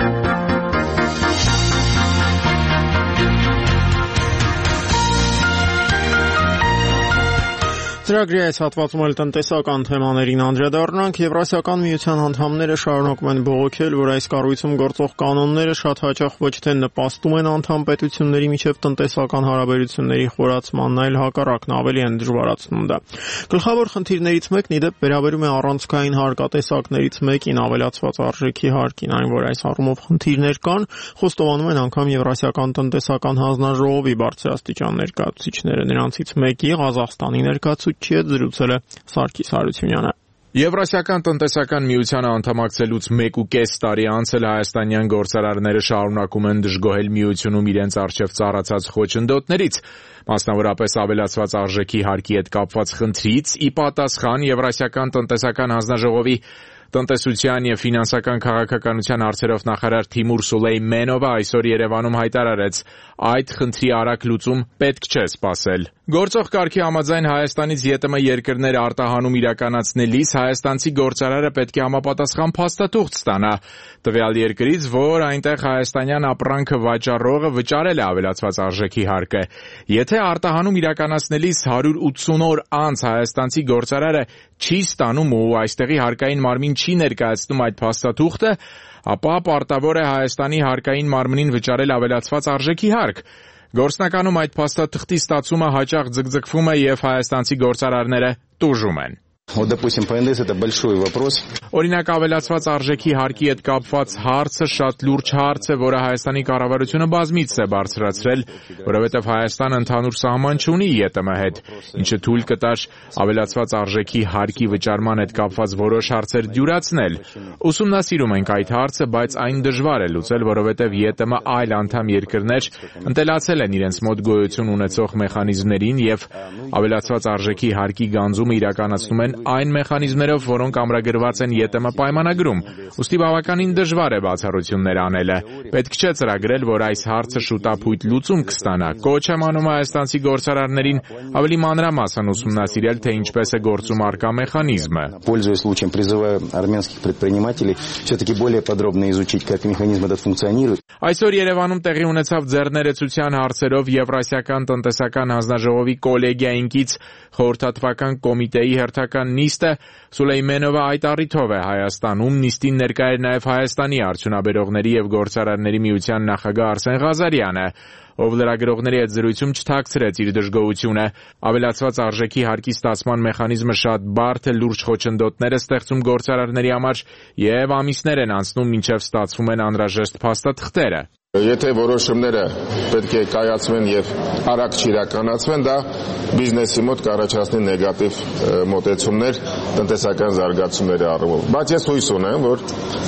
Ծրագրի այս հատվածում էլ տնտեսական թեմաներին անդրադառնանք։ Եվրասիական միության անդամները շարունակում են բողոքել, որ այս կառույցում գործող կանոնները շատ հաճախ ոչ թե նպաստում են անդամ պետությունների միջև տնտեսական հարաբերությունների խորացմանն, այլ հակառակն ավելի են դժվարացնում դա։ Գլխավոր խնդիրներից մեկն ի դեպ վերաբերում է առանցքային հարկատեսակներից մեկին, ավելացված արժեքի հարկին, այն որ այս առումով խնդիրներ կան, խոստովանում են անգամ Եվրասիական տնտեսական հանձնաժողովի բարձրաստիճան ներկայացուցիչները, նրանցից մեկի Ղազախստանի ներկայացուցիչ զրուցել է Սարգիս Հարությունյանը։ Եվրասիական տնտեսական միությանը անդամակցելուց 1.5 տարի անց էլ հայաստանյան գործարարները շարունակում են դժգոհել միությունում իրենց առջև ծառացած խոչընդոտներից, մասնավորապես ավելացված արժեքի հարկի հետ կապված խնդրից, ի պատասխան Եվրասիական տնտեսական հանձնաժողովի տնտեսության եւ ֆինանսական քաղաքականության հարցերով նախարար Թիմուր Սուլեյմենովը այսօր Երևանում հայտարարեց, այդ խնդրի արագ լուծում պետք չէ սպասել։ Գործող կարգի համաձայն Հայաստանից ԵՏՄ երկրներ արտահանում իրականացնելիս հայաստանցի գործարարը պետք է համապատասխան փաստաթուղթ ստանա տվյալ երկրից, որ այնտեղ հայաստանյան ապրանքը վաճառողը վճարել է ավելացված արժեքի հարկը։ Եթե արտահանում իրականացնելիս 180 օր անց հայաստանցի գործարարը չի ստանում ու այստեղի հարկային մարմին չի ներկայացնում այդ փաստաթուղթը, ապա պարտավոր է Հայաստանի հարկային մարմնին վճարել ավելացված արժեքի հարկ։ Գործնականում այդ փաստաթղթի ստացումը հաճախ ձգձգվում է եւ հայաստանցի գործարարները տուժում են։ Вот, допустим, по НДС это большой вопрос. Օրինակ ավելացված արժեքի հարկի հետ կապված հարցը շատ լուրջ հարց է, որը Հայաստանի կառավարությունը բազմիցս է բարձրացրել, որովհետև Հայաստանը ընդհանուր սահման չունի ԵՏՄ հետ, ինչը թույլ կտար ավելացված արժեքի հարկի վճարման հետ կապված որոշ հարցեր դյուրացնել։ Ուսումնասիրում ենք այդ հարցը, բայց այն դժվար է լուծել, որովհետև ԵՏՄ այլ անդամ երկրներ ընտելացել են իրենց մոտ գոյություն ունեցող մեխանիզմներին եւ ավելացված արժեքի հարկի գանձումը իրականացնում են այն մեխանիզմներով, որոնք ամրագրված են ԵՏՄ պայմանագրում, ուստի բավականին դժվար է բացառություններ անելը։ Պետք չէ ծրագրել, որ այս հարցը շուտապույտ լուծում կստանա։ Կոչ եմ անում հայաստանցի գործարարներին ավելի մանրամասն ուսումնասիրել, թե ինչպես է գործում առկա մեխանիզմը։ Пользуясь случаем, призываю армянских предпринимателей все-таки более подробно изучить, как механизм этот функционирует. Այսօր Երևանում տեղի ունեցավ ձեռներեցության հարցերով Եվրասիական տնտեսական հանձնաժողովի կոլեգիայինքից խորհրդատվական կոմիտեի հերթական նիստը Սուլեյմենովը այդ առիթով է Հայաստանում նիստին ներկա էր նաև Հայաստանի արդյունաբերողների եւ գործարարների միության նախագահ Արսեն Ղազարյանը, ով լրագրողների հետ զրույցում չթաքցրեց իր դժգոհությունը։ Ավելացված արժեքի հարկի ստացման մեխանիզմը շատ բարդ է, լուրջ խոչընդոտներ է ստեղծում գործարարների համար եւ ամիսներ են անցնում, մինչեւ ստացվում են անհրաժեշտ փաստաթղթերը։ Եթե որոշումները պետք է կայացվեն եւ արագ չիրականացվեն, դա բիզնեսի մոտ կառաջացնի նեգատիվ մոտեցումներ տնտեսական զարգացումների առումով։ Բայց ես հույս ունեմ, որ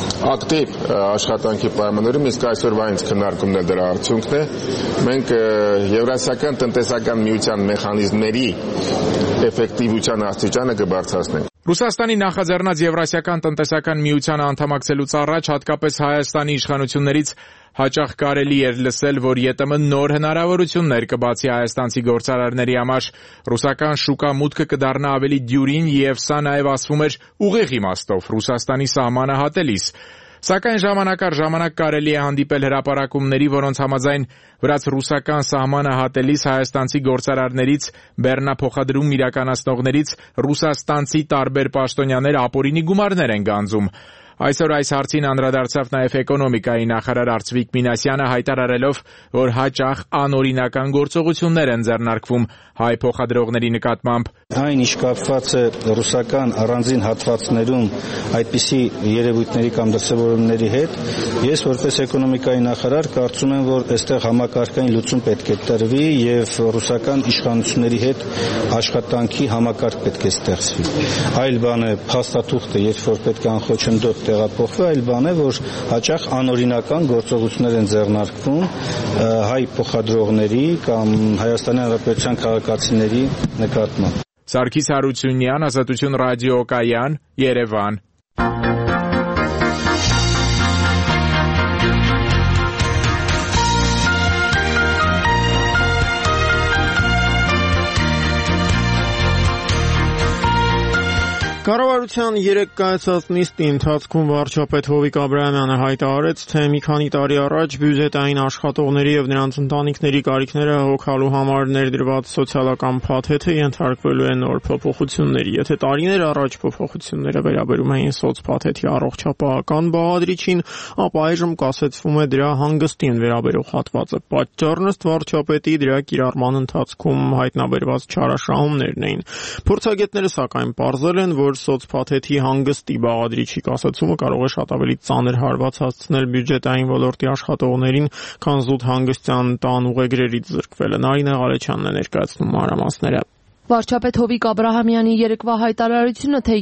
ակտիվ աշխատանքի պայմաններում, իսկ այսօրվա ինձ քննարկումն է դրա արդյունքն է, մենք Եվրասիական տնտեսական միության մեխանիզմների էֆեկտիվության աստիճանը կբարձրացնենք։ Ռուսաստանի նախաձեռնած Եվրասիական տնտեսական միությանը անդամակցելուց առաջ հատկապես Հայաստանի իշխանություններից հաճախ կարելի էր լսել, որ ԵՏՄ նոր հնարավորություններ կբացի հայաստանցի գործարարների համար, ռուսական շուկա մուտքը կդառնա ավելի դյուրին եւ սա նաեւ ասվում էր ուղիղ իմաստով Ռուսաստանի սահմանը հատելիս։ Սակայն ժամանակ առ ժամանակ կարելի է հանդիպել հրապարակումների, որոնց համաձայն վրաց-ռուսական սահմանը հատելիս հայաստանցի գործարարներից, բեռնափոխադրում իրականացնողներից ռուսաստանցի տարբեր պաշտոնյաներ ապօրինի գումարներ են գանձում։ Այսօր այս հարցին անդրադարձավ նաև էկոնոմիկայի նախարար Արծվիկ Մինասյանը, հայտարարելով, որ հաճախ անօրինական գործողություններ են ձեռնարկվում հայ փոխադրողների նկատմամբ։ Այն ինչ կապված է ռուսական առանձին հատվածներում այդպիսի երևույթների կամ դրսևորումների հետ, ես որպես էկոնոմիկայի նախարար կարծում եմ, որ այստեղ համակարգային լուծում պետք է տրվի եւ ռուսական իշխանությունների հետ աշխատանքի համակարգ պետք է ստեղծվի։ Այլ բան է փաստաթուղթը, երբ որ պետք է անխոչնդոտ տեղափոխվի, այլ բան է, որ հաճախ անօրինական գործողություններ են ձեռնարկվում հայ փոխադրողների կամ Հայաստանի Հանրապետության քաղաքացիների նկատմամբ։ Սարգիս Հարությունյան, Ազատություն ռադիոկայան, Երևան։ Կառավարության 3 կայացած նիստի ընթացքում վարչապետ Հովիկ Աբրահամյանը հայտարարեց, թե մի քանի տարի առաջ բյուջետային աշխատողների եւ նրանց ընտանիքների կարիքները հոգալու համար ներդրված սոցիալական փաթեթը ենթարկվելու է նոր փոփոխությունների։ Եթե տարիներ առաջ փոփոխությունները վերաբերում էին սոցփաթեթի առողջապահական բաղադրիչին, ապա այժմ կասեցվում է դրա հանգստին վերաբերող հատվածը։ Պատճառն ըստ վարչապետի դրա կիրառման ընթացքում հայտնաբերված չարաշահումներն էին։ Փորձագետները սակայն պարզել են, որ սոցփաթեթի հանգստի բաղադրիչի կասեցումը կարող է շատ ավելի ծանր հարված հասցնել բյուջետային ոլորտի աշխատողներին, քան զուտ հանգստյան տան ուղեգրերից զրկվելը։ Նարինե Ղալեչյանն է ներկայացնում մանրամասները։ Վարչապետ Հովիկ Աբրահամյանի երեկվա հայտարարությունը, թե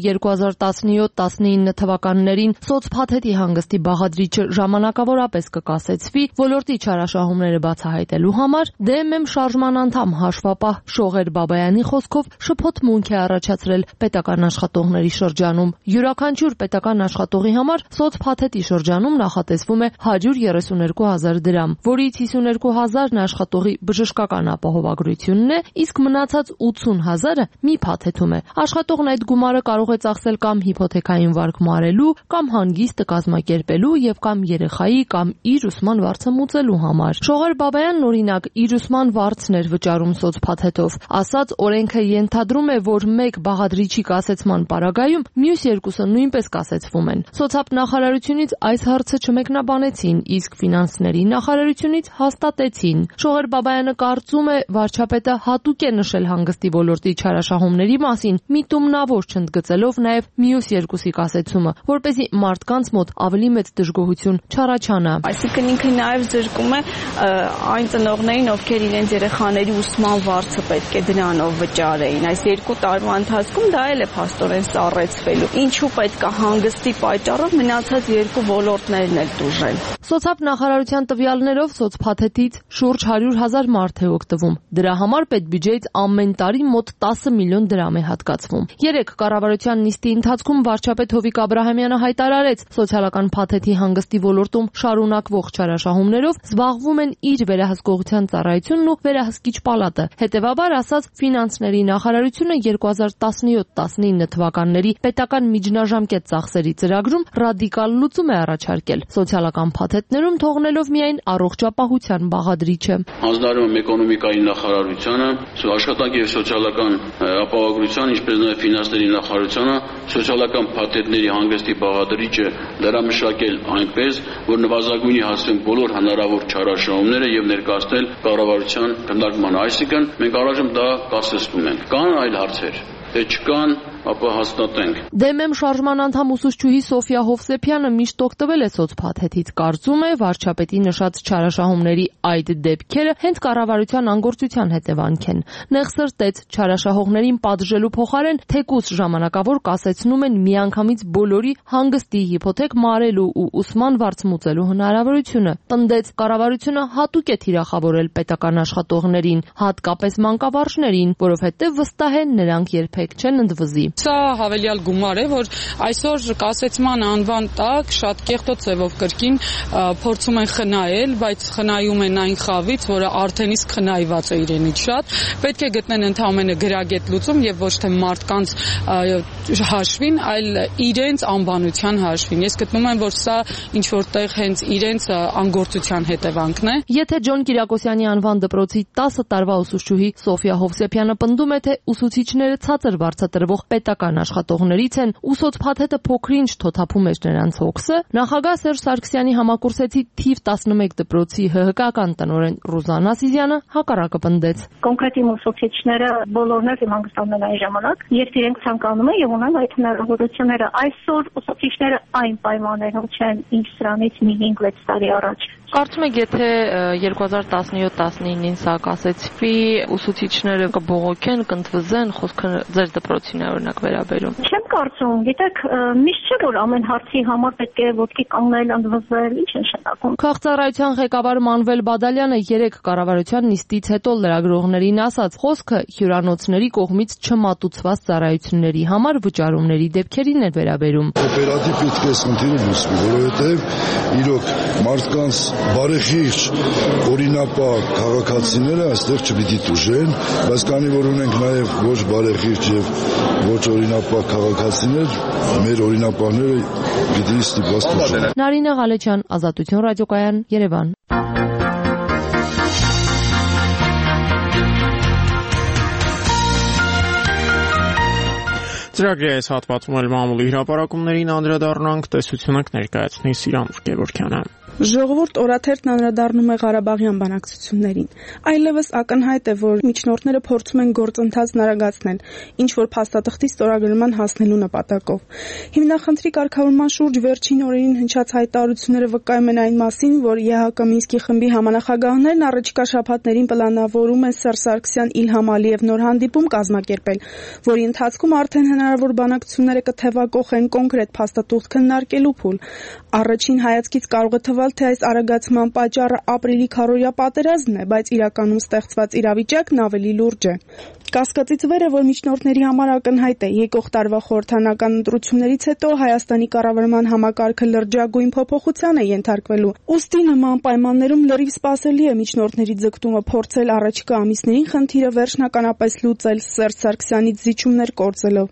2017-19 թվականներին սոցփաթեթի հանգստի բաղադրիչը ժամանակավորապես կկասեցվի ոլորտի չարաշահումները բացահայտելու համար, ԴՄՄ շարժման անդամ հաշվապահ Շողեր Բաբայանի խոսքով շփոթմունք է առաջացրել պետական աշխատողների շրջանում։ Յուրաքանչյուր պետական աշխատողի համար սոցփաթեթի շրջանում նախատեսվում է 132,000 դրամ, որից 52,000-ն աշխատողի բժշկական ապահովագրությունն է, իսկ մնացած 80,000-ը մի փաթեթում է։ Աշխատողն այդ գումարը կարող է ծախսել կամ հիփոթեքային վարկ մարելու, կամ հանգիստը կազմակերպելու եւ կամ երեխայի կամ իր ուսման վարձը մուծելու համար։ Շողեր Բաբայանն օրինակ իր ուսման վարձն էր վճարում սոցփաթեթով, ասաց օրենքը ենթադրում է, որ մեկ բաղադրիչի կասեցման պարագայում մյուս երկուսը նույնպես կասեցվում են։ Սոցապ նախարարությունից այս հարցը չմեկնաբանեցին, իսկ ֆինանսների նախարարությունից հաստատեցին։ Շողեր Բաբայանը կարծում է, վարչապետը հատուկ է նշել հանգստի ոլորտի չարաշահումների մասին, միտումնավոր չընդգծելով նաև մյուս երկուսի կասեցումը, որպեսզի մարդկանց մոտ ավելի մեծ դժգոհություն չառաջանա։ Այսինքն ինքը նաև զրկում է այն ծնողներին, ովքեր իրենց երեխաների ուսման վարձը պետք է դրանով վճարեին։ Այս 2 տարվա ընթացքում դա էլ է փաստորեն սառեցվելու։ Ինչու պետք է հանգստի պատճառով մնացած երկու ոլորտներն էլ տուժեն։ Սոցապ նախարարության տվյալներով սոցփաթեթից շուրջ 100,000 մարդ է օգտվում։ Դրա համար պետբյուջեից ամեն տարի մոտ 10 միլիոն դրամ է հատկացվում։ Երեկ կառավարության նիստի ընթացքում վարչապետ Հովիկ Աբրահամյանը հայտարարեց, սոցիալական փաթեթի հանգստի ոլորտում շարունակվող չարաշահումներով զբաղվում են իր վերահսկողության ծառայությունն ու վերահսկիչ պալատը։ Հետևաբար, ասաց, ֆինանսների նախարարությունը 2017-19 թվականների պետական միջնաժամկետ ծախսերի ծրագրում ռադիկալ լուծում է առաջարկել, սոցիալական փաթեթներում թողնելով միայն առողջապահության բաղադրիչը։ Հանձնարարում եմ էկոնոմիկայի նախարարությանը, աշխատանքի եւ սոցիալական ապահովագրության, ինչպես նաեւ ֆինանսների նախարարությանը սոցիալական փաթեթների հանգստի բաղադրիչը դրամշակել այնպես, որ նվազագույնի հասցեն բոլոր հնարավոր չարաշահումները եւ ներկայացնել կառավարության քննարկման։ Այսինքն մենք առայժմ դա կասեցնում ենք։ Կան այլ հարցեր, թե չկան, ապա հաստատենք։ ԴՄՄ շարժման անդամ ուսուցչուհի Սոֆիա Հովսեփյանը միշտ օգտվել է սոցփաթեթից, կարծում է, վարչապետի նշած չարաշահումների այդ դեպքերը հենց կառավարության անգործության հետևանք են։ Նեղսրտեց, չարաշահողներին պատժելու փոխարեն թեկուզ ժամանակավոր կասեցնում են միանգամից բոլորի հանգստի, հիփոթեք մարելու ու ուսման վարձ մուծելու հնարավորությունը։ Պնդեց, կառավարությունը հատուկ է թիրախավորել պետական աշխատողներին, հատկապես մանկավարժներին, որովհետև վստահ են նրանք երբեք չեն ընդվզի։ Սա հավելյալ գումար է, որ այսօր կասեցման անվան տակ շատ կեղտոտ ձևով կրկին փորձում են խնայել, բայց խնայում են այն խավից, որը արդեն իսկ խնայված է իրենից շատ։ Պետք է գտնեն ընդհանրապես գրագետ լուծում եւ ոչ թե մարդկանց հաշվին, այլ իրենց անվանության հաշվին։ Ես գտնում եմ, որ սա ինչ որտեղ հենց իրենց անգործության հետևանքն է։ Եթե Ջոն Կիրակոսյանի անվան դպրոցի 10 տարվա ուսուցչուհի Սոֆիա Հովսեփյանը պնդում է, թե ուսուցիչները ցածր վարձատրվող պետական աշխատողներից են ու սոցփաթեթը փոքրինչ թոթափում էր նրանց հոգսը, նախագահ Սերժ Սարգսյանի համակուրսեցի թիվ 11 դպրոցի ՀՀԿ-ական տնօրեն Ռուզաննա Սիզյանը հակառակը պնդեց։ Կոնկրետ իմ ուսուցիչները բոլորն էլ հանգստանում են այն ժամանակ, երբ իրենք ցանկանում են եւ ունեն այդ հնարավորությունները։ Այսօր ուսուցիչները այն պայմաններում չեն, ինչ սրանից մի 5-6 տարի առաջ։ Կարծում եք, եթե 2017-19-ին սա կասեցվի, ուսուցիչները կբողոքեն, կընդվզեն, խոսքը ձեր դպրոցին է օրինակ վերաբերում։ Չեմ կարծում, գիտեք, միշտ չէ որ ամեն հարցի համար պետք է ոտքի կանգնել, ընդվզել, ինչ են շտակում։ Քաղաքծառայության ղեկավար Մանվել Բադալյանը 3 կառավարության նիստից հետո լրագրողներին ասաց, խոսքը հյուրանոցների կողմից չմատուցված ծառայությունների համար վճարումների դեպքերին է վերաբերում։ Օպերատիվ պետք է խնդիրը լուծվի, որովհետև իրոք մարդկանց բարեխիղճ օրինապահ քաղաքացիները այստեղ չպիտի տուժեն, բայց քանի որ ունենք նաև ոչ բարեխիղճ եւ ոչ օրինապահ քաղաքացիներ, մեր օրինապահները պիտի ստիպված տուժեն։ Նարինե Ղալեչյան, Ազատություն ռադիոկայան, Երևան։ Ծրագրի այս հատվածում էլ մամուլի հրապարակումներին անդրադառնանք, տեսությունը կներկայացնի Սիրանուշ Գևորգյանը։ Ժողովուրդ օրաթերթն անդրադառնում է Ղարաբաղյան բանակցություններին։ Այլևս ակնհայտ է, որ միջնորդները փորձում են գործընթացն արագացնել, ինչ որ փաստաթղթի ստորագրման հասնելու նպատակով։ Հիմնախնդրի կարգավորման շուրջ վերջին օրերին հնչած հայտարարությունները վկայում են այն մասին, որ ԵՀԿ Մինսկի խմբի համանախագահներն առաջիկա շաբաթներին պլանավորում են Սերժ Սարգսյան Իլհամ Ալիև նոր հանդիպում կազմակերպել, որի ընթացքում արդեն հնարավոր բանակցությունները կթևակողեն կոնկրետ փաստաթուղթ քննարկելու փուլ։ Առաջին հայացքից կարող է թվալ, թե այս արագացման պատճառը ապրիլի քառօրյա պատերազմն է, բայց իրականում ստեղծված իրավիճակն ավելի լուրջ է։ Կասկածից վեր է, որ միջնորդների համար ակնհայտ է եկող տարվա խորհրդանական ընտրություններից հետո Հայաստանի կառավարման համակարգը լրջագույն փոփոխության է ենթարկվելու։ Ուստի նման պայմաններում լրիվ սպասելի է միջնորդների ձգտումը փորձել առաջիկա ամիսներին խնդիրը վերջնականապես լուծել Սերժ Սարգսյանից զիջումներ կորցելով։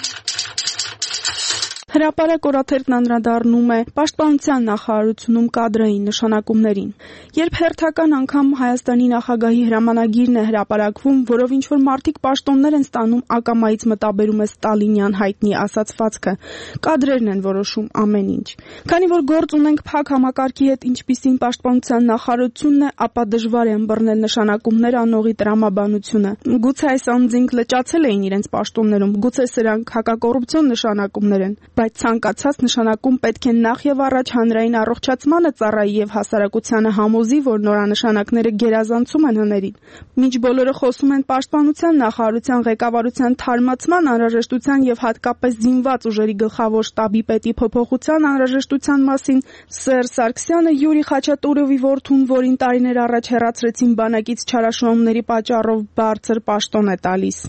Հրապարակ օրաթերթն անդրադառնում է Պաշտպանության նախարարությունում կադրային նշանակումներին։ Երբ հերթական անգամ Հայաստանի նախագահի հրամանագիրն է հրապարակվում, որով ինչ-որ մարդիկ պաշտոններ են ստանում, ակամայից մտաբերում է ստալինյան հայտնի ասացվածքը, կադրերն են որոշում ամեն ինչ։ Քանի որ գործ ունենք փակ համակարգի հետ, ինչպիսին Պաշտպանության նախարարությունն է, ապա դժվար է ըմբռնել նշանակումներ անողի տրամաբանությունը։ Գուցե այս անձինք լճացել էին իրենց պաշտոններում, գուցե սրանք հակակոռուպցիոն նշանակումներ են, բայց ցանկացած նշանակում պետք է նախ եւ առաջ հանրային առողջացմանը ծառայի եւ հասարակությանը համոզի, որ նորանշանակները գերազանցում են հներին։ Մինչ բոլորը խոսում են Պաշտպանության նախարարության ղեկավարության թարմացման անհրաժեշտության եւ հատկապես զինված ուժերի գլխավոր շտաբի պետի փոփոխության անհրաժեշտության մասին, Սերժ Սարգսյանը Յուրի Խաչատուրովի որդուն, որին տարիներ առաջ հեռացրեցին բանակից չարաշահումների պատճառով, բարձր պաշտոն է տալիս։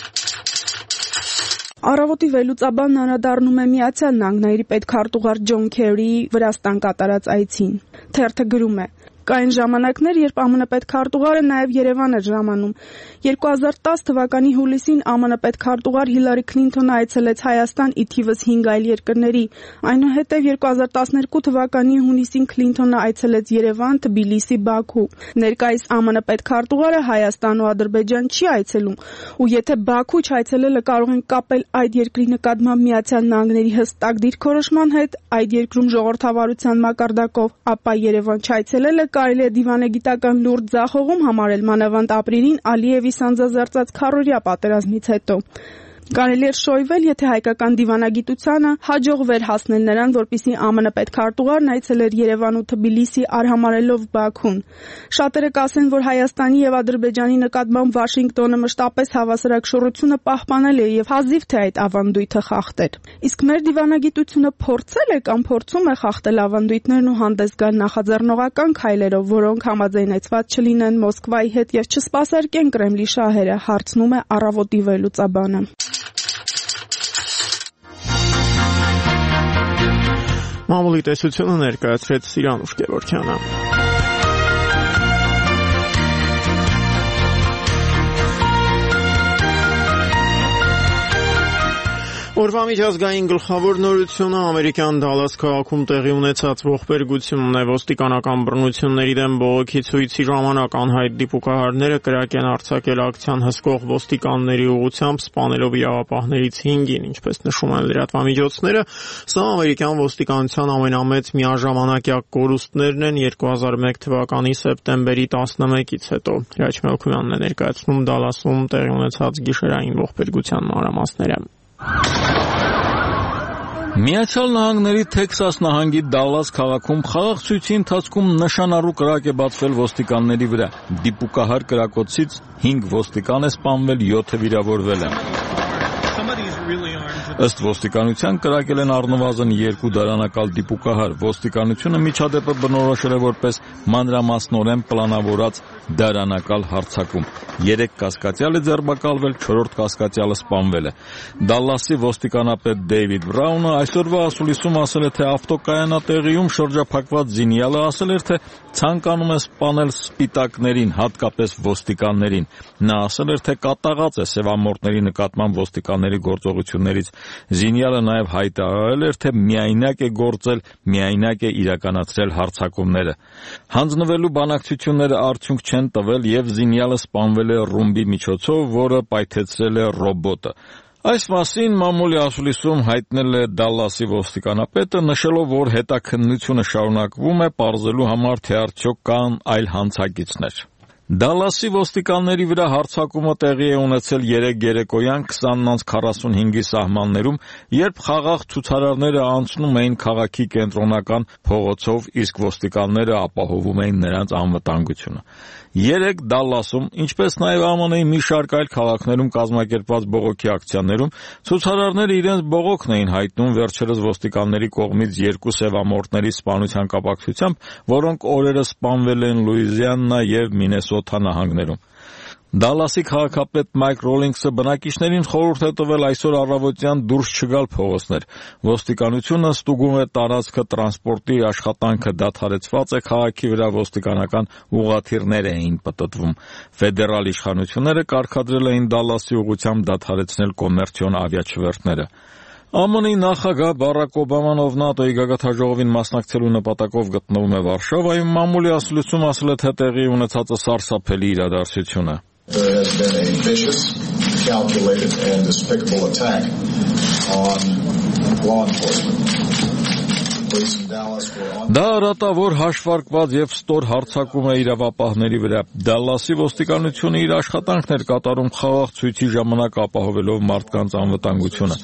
Առավոտի վերլուծաբանն անդրադառնում է Միացյալ Նահանգների պետքարտուղար Ջոն Քերիի Վրաստան կատարած այցին։ Թերթը գրում է. Կային ժամանակներ, երբ ԱՄՆ պետքարտուղարը նաև Երևան էր ժամանում։ 2010 թվականի հուլիսին ԱՄՆ պետքարտուղար Հիլարի Քլինթոնը այցելեց Հայաստան ի թիվս 5 այլ երկրների։ Այնուհետև 2012 թվականի հունիսին Քլինթոնը այցելեց Երևան, Թբիլիսի, Բաքու։ Ներկայիս ԱՄՆ պետքարտուղարը Հայաստան ու Ադրբեջան չի այցելում, ու եթե Բաքու չայցելելը կարող են կապել այդ երկրի նկատմամբ Միացյալ Նահանգների հստակ դիրքորոշման հետ, այդ երկրում ժողովրդավարության մակարդակով, ապա Երևան չայցելելը կարելի է դիվանագիտական լուրջ ձախողում համարել, մանավանդ ապրիլին Ալիևի սանձազերծած քառօրյա պատերազմից հետո։ Կարելի էր շոյվել, եթե հայկական դիվանագիտությանը հաջողվեր հասնել նրան, որպեսզի ԱՄՆ պետքարտուղարն այցելեր Երևան ու Թբիլիսի արհամարելով Բաքուն։ Շատերը կասեն, որ Հայաստանի եւ Ադրբեջանի նկատմամբ Վաշինգտոնը մշտապես հավասարակշռությունը պահպանել է եւ հազիվ թե այդ ավանդույթը խախտեր։ Իսկ մեր դիվանագիտությունը փորձել է կամ փորձում է խախտել ավանդույթներն ու հանդես գալ նախաձեռնողական քայլերով, որոնք համաձայնեցված չլինեն Մոսկվայի հետ եւ չսպասարկեն Կրեմլի շահերը, հարցնում է Առավոտի վերլուծաբանը։ Մամուլի տեսությունը ներկայացրեց Սիրանուշ Գևորգյանը։ Օրվա միջազգային գլխավոր նորությունը ամերիկյան Դալաս քաղաքում տեղի ունեցած ողբերգությունն է։ Ոստիկանական բռնությունների դեմ բողոքի ցույցի ժամանակ անհայտ դիպուկահարները կրակ են արձակել ակցիան հսկող ոստիկանների ուղղությամբ, սպանելով իրավապահներից 5-ին, ինչպես նշում են լրատվամիջոցները։ Սա ամերիկյան ոստիկանության ամենամեծ միաժամանակյա կորուստներն են 2001 թվականի սեպտեմբերի 11-ից հետո։ Հրաչ Մելքումյանն է ներկայացնում Դալասում տեղի ունեցած գիշերային ողբերգության մանրամասները։ Միացյալ Նահանգների Թեքսաս նահանգի Դալլաս քաղաքում խաղաղ ցույցի ընթացքում նշանառու կրակ է բացվել ոստիկանների վրա։ Դիպուկահար կրակոցից 5 ոստիկան է սպանվել, 7-ը վիրավորվել են։ Ըստ ոստիկանության կրակել են առնվազն 2 դարանակալ դիպուկահար։ Ոստիկանությունը միջադեպը բնորոշել է որպես մանրամասնորեն պլանավորած դարանակալ հարձակում։ 3 կասկածյալ է ձերբակալվել, 4-րդ կասկածյալը սպանվել է։ Դալլասի ոստիկանապետ Դեյվիդ Բրաունը այսօրվա ասուլիսում ասել է, թե ավտոկայանատեղիում շրջափակված զինյալը ասել էր, թե ցանկանում է սպանել սպիտակներին, հատկապես ոստիկաններին։ Նա ասել էր, թե կատաղած է սևամորտների նկատմամբ ոստիկանների գործողություններից։ Զինյալը նաև հայտարարել էր, թե միայնակ է գործել, միայնակ է իրականացրել հարձակումները։ Հանձնվելու բանակցությունները արդյունք չեն տվել եւ զինյալը սպանվել է ռումբի միջոցով, որը պայթեցրել է ռոբոտը։ Այս մասին մամուլի ասուլիսում հայտնել է Դալլասի ոստիկանապետը, նշելով, որ հետաքննությունը շարունակվում է, պարզելու համար, թե արդյոք կան այլ հանցագիծներ։ Դալլասի ոստիկանների վրա հարձակումը տեղի է ունեցել 3 երեկոյան 20:45-ի սահմաններում, երբ խաղաղ ցուցարարները անցնում էին քաղաքի կենտրոնական փողոցով, իսկ ոստիկանները ապահովում էին նրանց անվտանգությունը։ 3 Դալլասում, ինչպես նաև ԱՄՆ-ի մի շարք այլ քաղաքներում կազմակերպված բողոքի ակցիաներում ցուցարարները իրենց բողոքն էին հայտնում վերջերս ոստիկանների կողմից 2 սևամորտների սպանության կապակցությամբ, որոնք օրերս սպանվել են Լուիզիանա եւ Մինեսոտա նահանգներում։ Դալլասի քաղաքապետ Մայք Ռոլինգսը բնակիչներին խորհուրդ է տվել այսօր առավոտյան դուրս չգալ փողոցներ։ Ոստիկանությունը ստուգում է տարածքը, տրանսպորտի աշխատանքը դադարեցված է, քաղաքի վրա ոստիկանական ուղղաթիռներ էին պտտվում։ Ֆեդերալ իշխանությունները կարգադրել էին Դալլասի ուղղությամբ դադարեցնել կոմերցիոն ավիաչվերթները։ ԱՄՆ-ի նախագահ Բարակ Օբաման, ով ՆԱՏՕ-ի գագաթնաժողովին մասնակցելու նպատակով գտնվում է Վարշավայում, մամուլի ասուլիսում ասել է, թե տեղի ունեցածը սարսափելի իրադարձություն է։ There has been a vicious, calculated, and despicable attack on law enforcement. Դա արատավոր հաշվարկված եւ ստոր հարձակում է իրավապահների վրա։ Դալլասի ոստիկանությունը իր աշխատանքն էր կատարում խաղաղ ցույցի ժամանակ ապահովելով մարդկանց անվտանգությունը։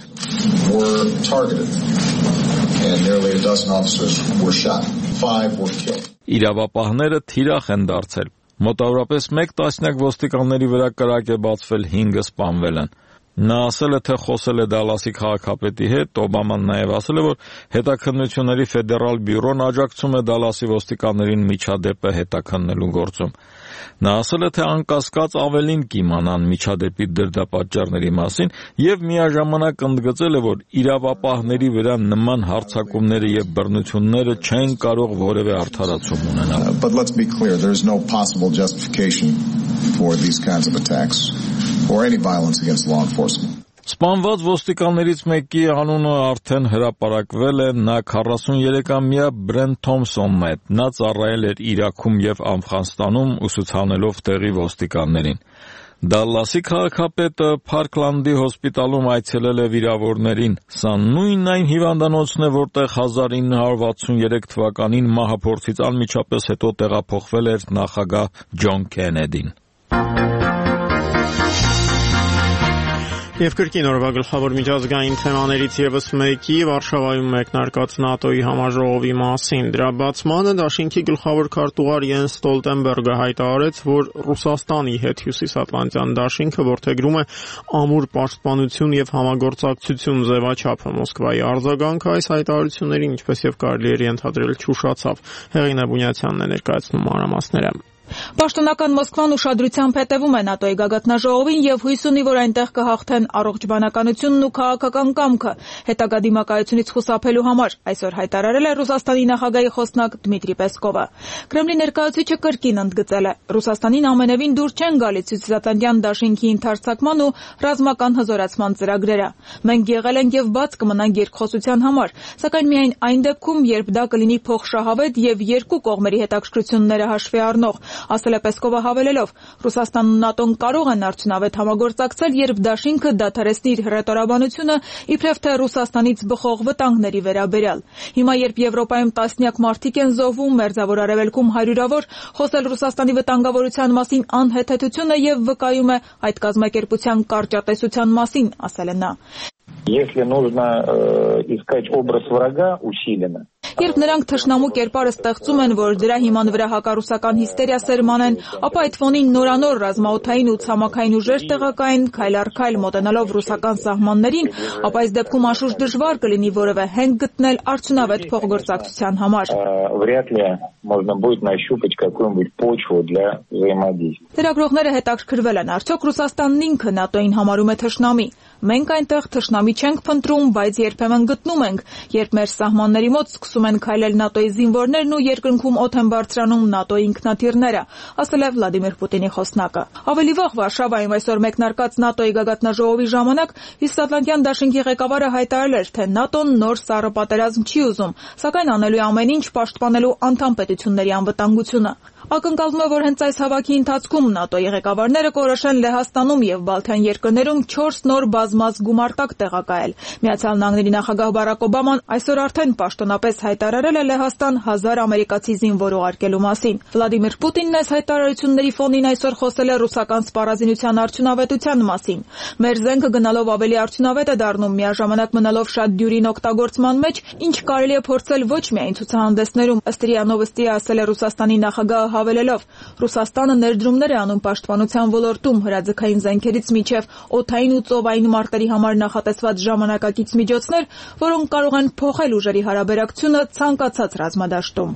Իրավապահները թիրախ են դարձել։ Մոտավորապես 1 տասնյակ ոստիկանների վրա կրակ է բացվել, 5-ը սպանվել են։ Նա ասել է, թե խոսել է Դալլասի քաղաքապետի հետ։ Օբաման նաև ասել է, որ հետաքննությունների ֆեդերալ բյուրոն աջակցում է Դալլասի ոստիկաններին միջադեպը հետաքննելու գործում։ Նա ասել է, թե անկասկած ավելին կիմանան միջադեպի դրդապատճառների մասին եւ միաժամանակ ընդգծել է, որ իրավապահների վրա նման հարձակումները եւ բռնությունները չեն կարող որևէ արդարացում ունենալ։ But let's be clear, there is no possible justification for these kinds of attacks or any violence against law enforcement. Սպանված ոստիկաններից մեկի անունը արդեն հրապարակվել է, նա 43-ամյա Բրենթ Թոմսոնն է։ Նա ծառայել էր Իրաքում եւ Աֆղանստանում ուսուցանելով տեղի ոստիկաններին։ Դալլասի քաղաքապետը Փարքլանդի հոսպիտալում այցելել է վիրավորներին։ Սա նույն այն հիվանդանոցն է, որտեղ 1963 թվականին մահափորձից անմիջապես հետո տեղափոխվել էր նախագահ Ջոն Քենեդին։ Եվ կրկին օրվա գլխավոր միջազգային թեմաներից եւս մեկի Վարշավայում մեկնարկած ՆԱՏՕ-ի համաժողովի մասին դրա բացմանը դաշինքի գլխավոր քարտուղար Յենս Ստոլտենբերգը հայտարարեց, որ Ռուսաստանի հետ Հյուսիսատլանտյան դաշինքը որդեգրում է ամուր պաշտպանություն եւ համագործակցություն ձևաչափը։ Մոսկվայի արձագանքը այս հայտարարություններին, ինչպես եւ կարելի էր ենթադրել, չուշացավ։ Հեղինե Բունյացյանն է ներկայացնում մանրամասները։ Պաշտոնական Մոսկվան ուշադրությամբ հետևում է ՆԱՏՕ-ի գագաթնաժողովին եւ հույս ունի, որ այնտեղ կհաղթեն առողջ բանականությունն ու քաղաքական կամքը հետագա դիմակայությունից խուսափելու համար, այսօր հայտարարել է Ռուսաստանի նախագահի խոսնակ Դմիտրի Պեսկովը։ Կրեմլի ներկայացուցիչը կրկին ընդգծել է. Ռուսաստանին ամենևին դուր չեն գալիս Հյուսիսատլանտյան դաշինքի ընդարձակման ու ռազմական հզորացման ծրագրերը։ Մենք եղել ենք եւ բաց կմնանք երկխոսության համար, սակայն միայն այն դեպքում, երբ դա կլինի փոխշահավետ եւ երկու կողմերի հետաքրքրությունները հաշվի առնող, ասել է Պեսկովը հավելելով. Ռուսաստանն ու ՆԱՏՕ-ն կարող են արդյունավետ համագործակցել, երբ դաշինքը դադարեցնի իր հռետորաբանությունը, իբրև թե Ռուսաստանից բխող վտանգների վերաբերյալ։ Հիմա, երբ Եվրոպայում տասնյակ մարդիկ են զոհվում, Մերձավոր Արևելքում հարյուրավոր, խոսել Ռուսաստանի վտանգավորության մասին անհեթեթություն է եւ վկայում է այդ կազմակերպության կարճատեսության մասին, ասել է նա։ Если нужно искать образ врага усиленно. Երբ նրանք թշնամու կերպարը ստեղծում են, որ դրա հիման վրա հակառուսական հիստերիա սերմանեն, ապա այդ ֆոնին նորանոր ռազմաօդային ու ցամաքային ուժեր տեղակայեն, քայլ առ քայլ մոտենալով ռուսական սահմաններին, ապա այս դեպքում անշուշտ դժվար կլինի որևէ հենք գտնել արդյունավետ փոխգործակցության համար։ Вряд ли можно будет нащупать какую-нибудь почву для взаимодействия. Լրագրողները հետաքրքրվել են, արդյոք Ռուսաստանն ինքը ՆԱՏՕ-ին համարում է թշնամի։ Մենք այնտեղ թշնամի չենք փնտրում, բայց երբեմն գտնում ենք, երբ մեր սահմանների մոտ սկսում են քայլել ՆԱՏՕ-ի զինվորներն ու երկնքում օդ են բարձրանում ՆԱՏՕ-ի ինքնաթիռները, ասել է Վլադիմիր Պուտինի խոսնակը։ Ավելի վաղ Վարշավայում այսօր մեկնարկած ՆԱՏՕ-ի գագաթնաժողովի ժամանակ Հյուսիսատլանտյան դաշինքի ղեկավարը հայտարարել էր, թե ՆԱՏՕ-ն նոր սառը պատերազմ չի ուզում, սակայն անելու է ամեն ինչ պաշտպանելու անդամ պետությունների անվտանգությունը։ Ակնկալվում է, որ հենց այս հավաքի ընթացքում ՆԱՏՕ-ի ղեկավարները կորոշեն Լեհաստանում եւ Բալթյան երկրներում 4 նոր բազմաձ գումարտակ տեղակայել։ Միացյալ Նահանգների նախագահ Բարակ Օբաման այսօր արդեն պաշտոնապես հայտարարել է Լեհաստան 1000 ամերիկացի զինվոր ուղարկելու մասին։ Վլադիմիր Պուտինն այս հայտարարությունների ֆոնին այսօր խոսել է ռուսական սպառազինության արդյունավետության մասին։ Մեր զենքը գնալով ավելի արդյունավետ է դառնում, միաժամանակ մնալով շատ դյուրին օգտագործման մեջ, ինչ կարելի է փորձել ոչ միայն ցուցահանդեսներում, ըստ ՌԻԱ Նովոստի ասել է Ռուսաստանի նախագահը հավելելով. Ռուսաստանը ներդրումներ է անում պաշտպանության ոլորտում հրաձգային զենքերից մինչև օդային ու ծովային մարտերի համար նախատեսված ժամանակակից միջոցներ, որոնք կարող են փոխել ուժերի հարաբերակցությունը ցանկացած ռազմադաշտում։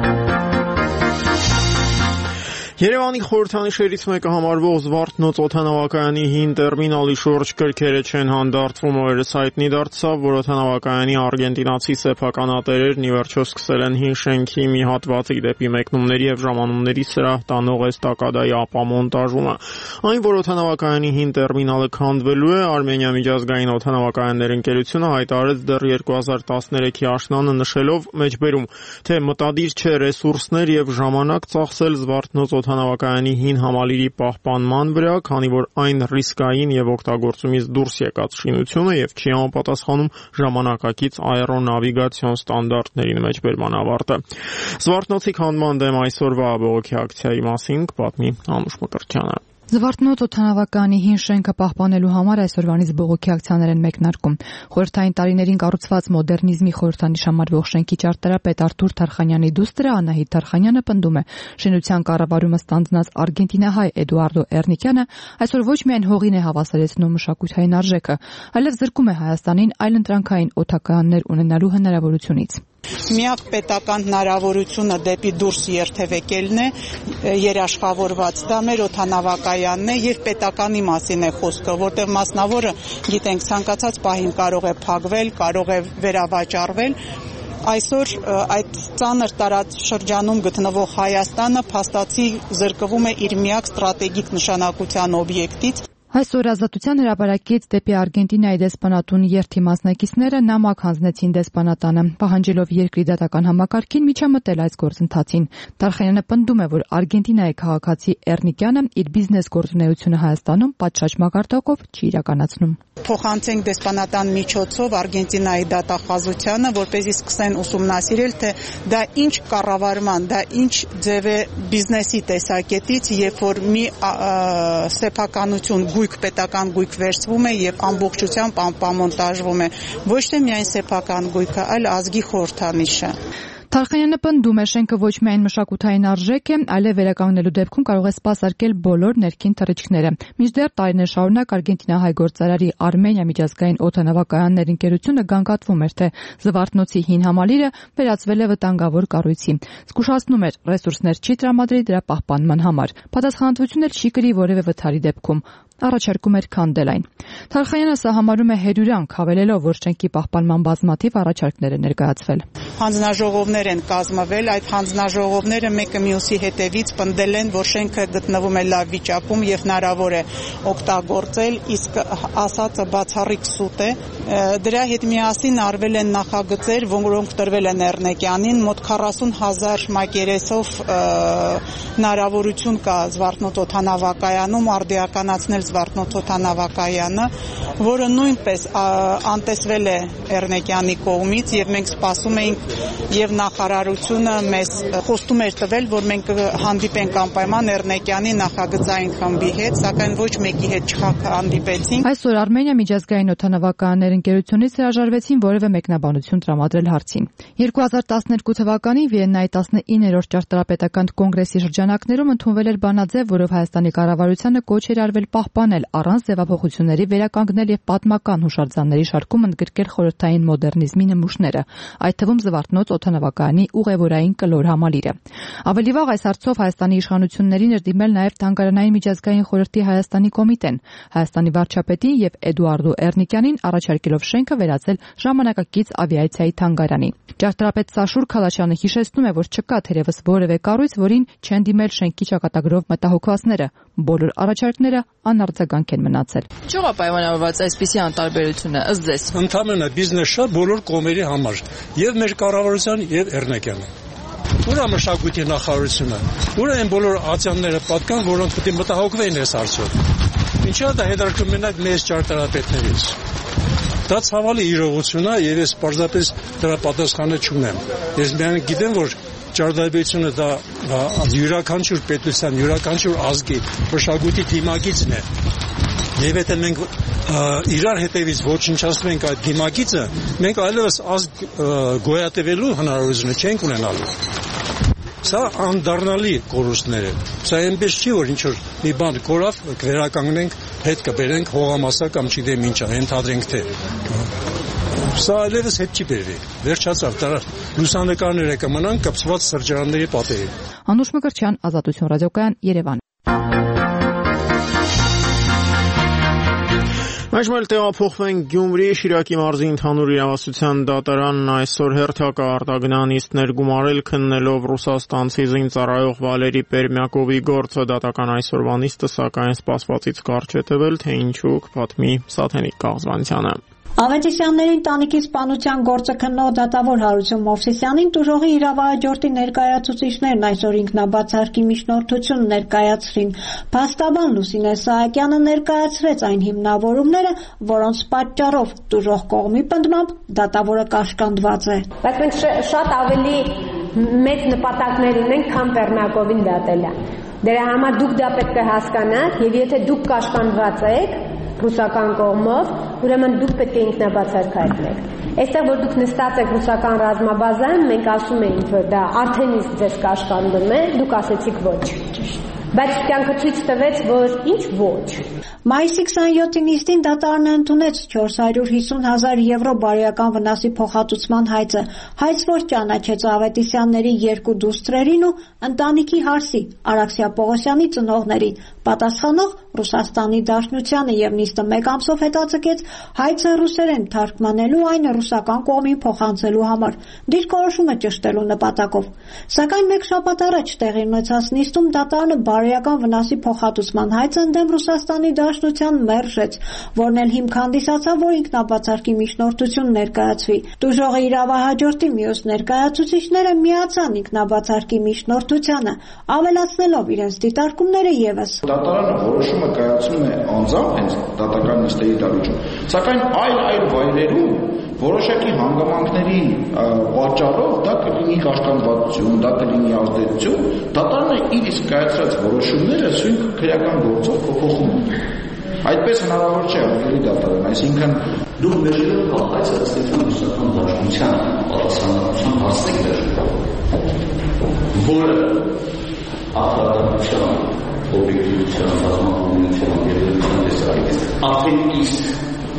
Երևանի խորհրդանիշերից մեկը համարվող Զվարթնոց օդանավակայանի հին տերմինալի շուրջ կրքերը չեն հանդարտվում, օրերս հայտնի դարձավ, որ օդանավակայանի արգենտինացի սեփականատերերն ի վերջո սկսել են հին շենքի մի հատվածի դեպի մեկնումների եւ ժամանումների սրահ տանող էստակադայի ապամոնտաժումը։ Այն, որ օդանավակայանի հին տերմինալը քանդվելու է, Արմենիա միջազգային օդանավակայաններ ընկերությունը հայտարարեց դեռ 2013-ի աշնանը, նշելով մեջբերում, թե մտադիր չէ ռեսուրսներ եւ ժամանակ ծախսել Զվարթնոց օդանավակայանի հին համալիրի պահպանման վրա, քանի որ այն ռիսկային եւ օգտագործումից դուրս եկած շինություն է եւ չի համապատասխանում ժամանակակից աերոնավիգացիոն ստանդարտներին, մեջբերման ավարտը։ Զվարթնոցի քանդման դեմ այսօրվա բողոքի ակցիայի մասին կպատմի Անուշ Մկրտչյանը։ Զվարթնոց օդանավակայանի հին շենքը պահպանելու համար այսօրվանից բողոքի ակցիաներ են մեկնարկում։ Խորհրդային տարիներին կառուցված մոդեռնիզմի խորհրդանիշ համարվող շենքի ճարտարապետ Արթուր Թարխանյանի դուստրը Անահիտ Թարխանյանը պնդում է, շինության կառավարումը ստանձնած արգենտինահայ Էդուարդո Էրնիկյանը այսօր ոչ միայն հողին է հավասարեցնում մշակութային արժեքը, այլև զրկում է Հայաստանին այլընտրանքային օդակայաններ ունենալու հնարավորությունից։ Միակ պետական հնարավորությունը դեպի դուրս երթևեկելն է երաշխավորված, դա մեր օդանավակայանն է եւ պետականի մասին է խոսքը, որտեղ մասնավորը գիտենք ցանկացած պահին կարող է փակվել, կարող է վերավաճառվել։ Այսօր այդ ծանր տարածաշրջանում գտնվող Հայաստանը փաստացի զրկվում է իր միակ ստրատեգիկ նշանակության օբյեկտից։ Այսօր Ազատության հրապարակից դեպի Արգենտինայի դեսպանատուն երթի մասնակիցները նամակ հանձնեցին դեսպանատանը, պահանջելով երկրի դատական համակարգին միջամտել այս գործընթացին։ Թարխանյանը պնդում է, որ Արգենտինայի քաղաքացի Էրնիկյանը իր բիզնես գործունեությունը Հայաստանում պատշաճ մակարդակով չի իրականացնում։ Փոխանցենք դեսպանատան միջոցով Արգենտինայի դատախազությանը, որպեսզի սկսեն ուսումնասիրել, թե դա ինչ կառավարման, դա ինչ ձև է բիզնեսի տեսակետից, երբ որ մի սեփականություն պետական գույք վերցվում է եւ ամբողջությամբ անպամոնտաժվում է, ոչ թե միայն սեփական գույքը, այլ ազգի խորհրդանիշը։ Թարխանյանը պնդում է, շենքը ոչ միայն մշակութային արժեք է, այլև վերականգնելու դեպքում կարող է սպասարկել բոլոր ներքին թռիչքները։ Մինչդեռ տարիներ շարունակ արգենտինահայ գործարարի Արմենիա միջազգային օդանավակայանների ընկերությունը գանգատվում էր, թե Զվարթնոցի հին համալիրը վերածվել է վտանգավոր կառույցի։ Զգուշացնում էր, ռեսուրսներ չի տրամադրի դրա պահպանման համար։ Պատասխանատվություն էլ չի կրի որևէ վթարի դեպքում։ Առաջարկում էր քանդել այն։ Թարխանյանը սա համարում է հերյուրանք, հավելելով, որ շենքի պահպանման բազմաթիվ առաջարկներ են ներկայացվել։ Հանձնաժողովներ են կազմվել, այդ հանձնաժողովները մեկը մյուսի հետևից պնդել են, որ շենքը գտնվում է լավ վիճակում եւ հնարավոր է օգտագործել, իսկ ասածը բացառիկ սուտ է։ Դրա հետ միասին արվել են նախագծեր, որոնք տրվել են Էռնեկյանին, մոտ 40,000 մակերեսով հնարավորություն կա Զվարթնոց օդանավակայանում արդիականացնել Զվարթնոց օդանավակայանը, որը նույնպես անտեսվել է Էռնեկյանի կողմից եւ մենք սպասում էինք եւ նախարարությունը մեզ խոստում էր տվել, որ մենք հանդիպենք անպայման Էռնեկյանի նախագծային խմբի հետ, սակայն ոչ մեկի հետ չհանդիպեցինք։ Այսօր Արմենիա միջազգային օդանավակայանների ընկերությունից հրաժարվեցին որևէ մեկնաբանություն տրամադրել հարցին։ 2012 թվականին Վիեննայի 19-րդ ճարտարապետական կոնգրեսի շրջանակներում ընդունվել էր բանաձև, որով Հայաստանի կառավարությանը կոչ էր արվել պահպանել առանց ձևափոխությունների վերականգնել եւ պատմական հուշարձանների շարքում ընդգրկել խորհրդային մոդեռնիզմի նմուշները, այդ թվում Զվարթնոց օդանավակայանի ուղևորային կլոր համալիրը։ Ավելի վաղ այս հարցով Հայաստանի իշխանություններին էր դիմել նաեւ Թանգարանային միջազգային խորհրդի Հայաստանի կոմիտեն, Հայաստանի վարչապետին եւ Էդուարդո Էռնիկյանին առաջարկելով շենքը վերածել ժամանակակից ավիացիայի թանգարանի։ Ճարտարապետ Սաշուր Քալաչյանը հիշեցնում է, որ չկա թերևս որևէ կառույց, որին չեն դիմել շենքի ճակատագրով մտահոգվածները։ Բոլոր առաջարկները անարձագանք են մնացել։ Ինչո՞վ է պայմանավորված այսպիսի անտարբերությունը ըստ ձեզ։ Ընդհանրապես բիզնեսը բոլոր կողմերի համար, եւ մեր կառավարության, եւ Էռնեկյանի։ Ուր է մշակույթի նախարարությունը, ուր են բոլոր ացիաները պատկան, որոնք պետք է մտահոգվեն այս հարցով։ Ինչա դա հետաքրքրում մենակ մեծ ճարտարապետներից։ Դա ցավալի իրողություն է եւ ես պարզապես դրա պատասխանը չունեմ։ Ես միայն գիտեմ, որ ճարտարապետությունը դա յուրաքանչյուր պետության, յուրաքանչյուր ազգի մշակույթի դիմագիծն է։ Եվ եթե մենք իրար հետևից ոչնչացնենք այդ դիմագիծը, մենք այլևս ազգ գոյատևելու հնարավորություն չենք ունենալու։ Սա անդառնալի կորուստներ են։ Սա այնպես չի, որ ինչ-որ մի բան կորավ, վերականգնենք, հետ կբերենք հողամասա կամ չգիտեմ ինչա, ենթադրենք թե։ Սա այլևս հետ չի բերվի։ Վերջացավ, դա լուսանկարները կմնան կպցված սրճարանների պատերին։ Անուշ Մկրտչյան, Ազատություն ռադիոկայան, Երևան։ Այժմ տեղափոխվենք Գյումրի Շիրակի մարզի ընդհանուր իրավասության դատարանն այսօր հերթական արտագնանիստներ գումարել քննելով ռուսաստանցի զինծառայող Վալերի Պերմյակովի գործը դատական այսօրվա նիստը սակայն սպասվածից կարճ է տվել, թե ինչու կպատմի Սաթենիկ Կաղզվանցյանը։ Ավետիսյանների ընտանիքի սպանության գործը քննող դատավոր Հարություն Մովսիսյանին տուժողի իրավահաջորդի ներկայացուցիչներն այսօր ինքնաբացարկի միջնորդություն ներկայացրին։ Փաստաբան Լուսինե Սահակյանը ներկայացրեց այն հիմնավորումները, որոնց պատճառով տուժող կողմի պնդմամբ դատավորը կաշկանդված է։ Բայց մենք շատ ավելի մեծ նպատակներ ունենք, քան Պերմյակովին դատելը։ Դրա համար դուք դա պետք է հասկանաք, եւ եթե դուք կաշկանդված եք ռուսական կողմով, ուրեմն դուք պետք է ինքնաբացարկ հայտնեք։ Այստեղ որ դուք նստած եք ռուսական ռազմաբազայում, մենք ասում էինք, որ դա արդեն իսկ ձեզ կաշկանդում է, դուք ասեցիք ոչ։ Բայց կյանքը ցույց տվեց, որ ինչ ոչ։ Մայիսի 27-ի նիստին դատարանը ընդունեց 450,000 եվրո բարոյական վնասի փոխհատուցման հայցը, հայց որ ճանաչեց Ավետիսյանների երկու դուստրերին ու ընտանիքի հարսի Արաքսիա Պողոսյանի ծնողներին, պատասխանող Ռուսաստանի Դաշնությանը եւ նիստը մեկ ամսով հետաձգեց հայցը ռուսերեն թարգմանելու այն ռուսական կողմին փոխանցելու համար, դիրքորոշումը ճշտելու նպատակով։ Սակայն մեկ շաբաթ առաջ տեղի ունեցած նիստում դատարանը բարոյական վնասի փոխհատուցման հայցը ընդդեմ Ռուսաստանի Դաշնության մերժեց, որն էլ հիմք հանդիսացավ, որ ինքնաբացարկի միջնորդություն ներկայացվի։ Տուժողի իրավահաջորդի մյուս ներկայացուցիչները միացան ինքնաբացարկի միջնորդությանը, ավելացնելով իրենց դիտարկումները եւս։ Դատարանը որոշումը կայացնում է անձամբ հենց դատական նիստերի դարույթում, սակայն այլ վայրերում որոշակի հանգամանքների պատճառով դա կլինի կաշկանդվածություն, դա կլինի ազդեցություն, դատարանը իր իսկ կայացրած որոշումները սույն քրեական գործով փոփոխում է։ Այդպես հնարավոր չէ արգելի դատարան, այսինքն դուք մերժելով հայցը ըստ էության ռուսական դաշնության պատասխանատվության հասնեք դեռ որը արտադրության, օբյեկտիվության, բազմախոսության եւ դրական տեսակետից արդեն իսկ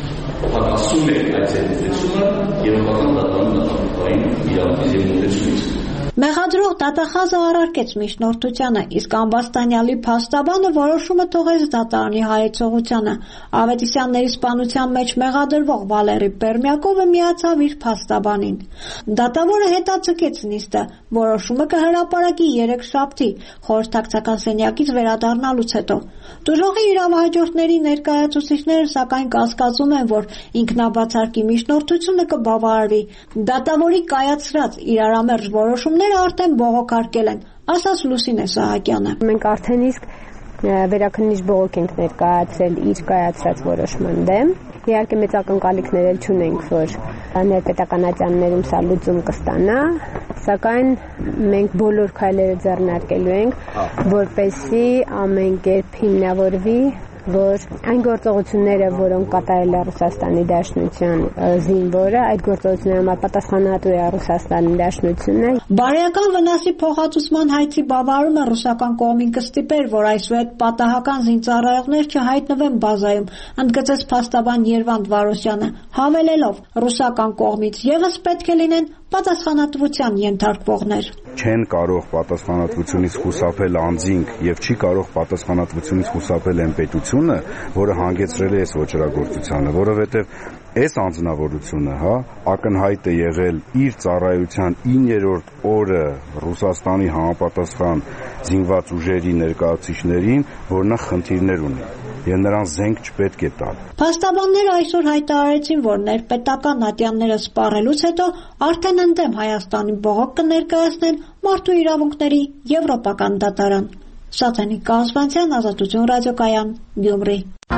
հակասում է այդ ձեռնարկությունը Եվրոպական դատարանի իրավունքի զեկույցից։ Մեղադրող դատախազը առարկեց միջնորդությանը, իսկ Ամբաստանյալի փաստաբանը որոշումը թողեց դատարանի հայեցողությանը։ Ավետիսյանների սպանության մեջ մեղադրվող Վալերի Պերմյակովը միացավ իր փաստաբանին։ Դատավորը հետաձգեց նիստը, որոշումը կհրապարակի երեքշաբթի խորհրդակցական սենյակից վերադառնալուց հետո։ Դժոխի իրավահաջորդների ներկայացուցիչները սակայն կասկածում են, որ ինքնաբացարկի միջնորդությունը կբավարարվի։ Դատավորի կայացրած իրարամերժ որոշումները արդեն բողոքարկել են, ասաց Լուսինե Սահակյանը։ Մենք արդեն իսկ վերաքննիչ բողոք ենք ներկայացրել իր կայացրած որոշման դեմ։ Իհարկե մեծ ակնկալիքներ էլ չունենք, որ ներպետական ատյաններում սա լուծում կստանա, սակայն մենք բոլոր քայլերը ձեռնարկելու ենք, որպեսզի ամեն կերպ հիմնավորվի, որ այն գործողությունները, որոնք կատարել է Ռուսաստանի Դաշնության զինվորը, այդ գործողությունների համար պատասխանատու է Ռուսաստանի Դաշնությունը։ Բարոյական վնասի փոխհատուցման հայցի բավարարումը ռուսական կողմին կստիպեր, որ այսուհետ պատահական զինծառայողներ չհայտնվեն բազայում, ընդգծեց փաստաբան Երվանդ Վարոսյանը, հավելելով, ռուսական կողմից ևս պետք է լինեն պատասխանատվության ենթարկվողներ։ Չեն կարող պատասխանատվությունից խուսափել անձինք եւ չի կարող պատասխանատվությունից խուսափել այն պետությունը, որը հանգեցրել է այս ոչռագործությանը, որովհետեւ այս անձնավորությունը, ակնհայտ է եղել իր ծառայության 9-րդ օրը Ռուսաստանի համապատասխան զինված ուժերի ներկայացուցիչներին, որ նա խնդիրներ ունի եւ նրան զենք չպետք է տալ։ Փաստաբանները այսօր հայտարարեցին, որ ներպետական ատյանները սպառելուց հետո արդեն ընդդեմ Հայաստանի բողոք կներկայացնեն Մարդու իրավունքների Եվրոպական դատարան։ Սաթենիկ Կազվանցյան, Ազատություն ռադիոկայան, Գյումրի։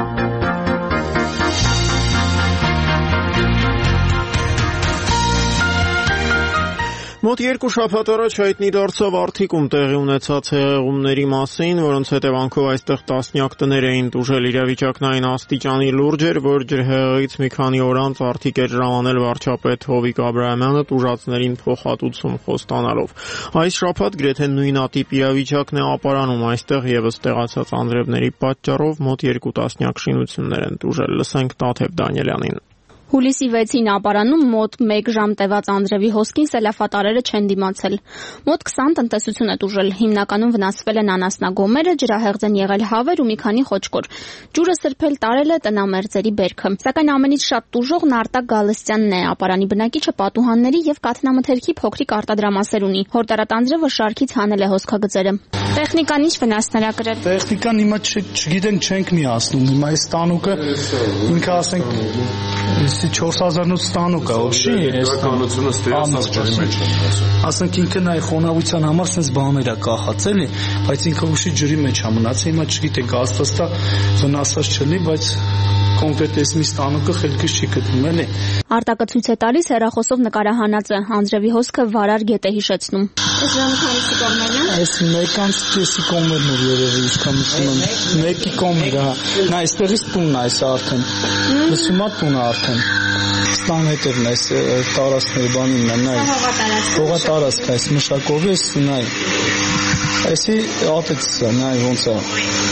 Մոտ 2 շաբաթ առաջ հայտնի դարձավ Արթիկում տեղի ունեցած հեղեղումների մասին, որոնց հետևանքով այստեղ տասնյակ տներ էին տուժել։ Իրավիճակն աստիճանի լուրջ էր, որ ջրհեղեղից մի քանի օր անց Արթիկ էր ժամանել վարչապետ Հովիկ Աբրահամյանը տուժածներին փոխհատուցում խոստանալով։ Այս շաբաթ գրեթե նույնատիպ իրավիճակն է ապարանում, այստեղ եւս տեղացած անձրևների պատճառով մոտ 2 տասնյակ շինություններ են տուժել։ Լսենք Տաթև Դանիելյանին։ Հուլիսի 6-ին ապարանում մոտ 1 ժամ տևած անձրևի հոսքին սելավատարերը չեն դիմացել։ Մոտ 20 տնտեսություն է տուժել, հիմնականում վնասվել են անասնագոմերը, ջրահեղձ են եղել հավեր ու մի քանի խոչկոր։ Ջուրը սրբել տարել է տնամերձերի բերքը։ Սակայն ամենից շատ տուժողն Արտակ Գալստյանն է, ապարանի բնակիչը պատուհանների եւ կաթնամթերքի փոքրիկ արտադրամասեր ունի։ Հորդարատ անձրևը շարքից հանել է հոսքագծերը։ Տեխնիկան ինչ վնասներ ա կրել։ Տեխնիկան հիմա չգիտենք, չենք միացնում։ Հիմա այս տանուկը ինքը ասենք 4000-նոց ստանուկ է, ոչի, այս տանությունը ստերասած ջրի մեջ է։ Ասենք ինքը նայ խոնավության համար sense բաներ է կախած էլի, բայց ինքը ուշի ջրի մեջ է մնացել, հիմա չգիտենք աստվածտա վնասած չլինի, բայց կոնկրետ այս մի ստանուկը խելքից չի գտնում էլի։ Արտակը ցույց է տալիս հեռախոսով նկարահանածը, անձրևի հոսքը վարար գետ է հիշեցնում։ Այս ժամանակի կողմերն են։ Այս մեկանց կեսի կողմերն էր երևի, ինչքան հիշում եմ։ Մեկի կողմերը, նա այստեղից տունն է այս արդեն։ Լսումա տունը արդեն։ Ստան հետևն այս տարածքների բանին է, նայ։ Հողատարածք այս մշակով է, նայ։ Այսի ատեցը, նայ ոնց է։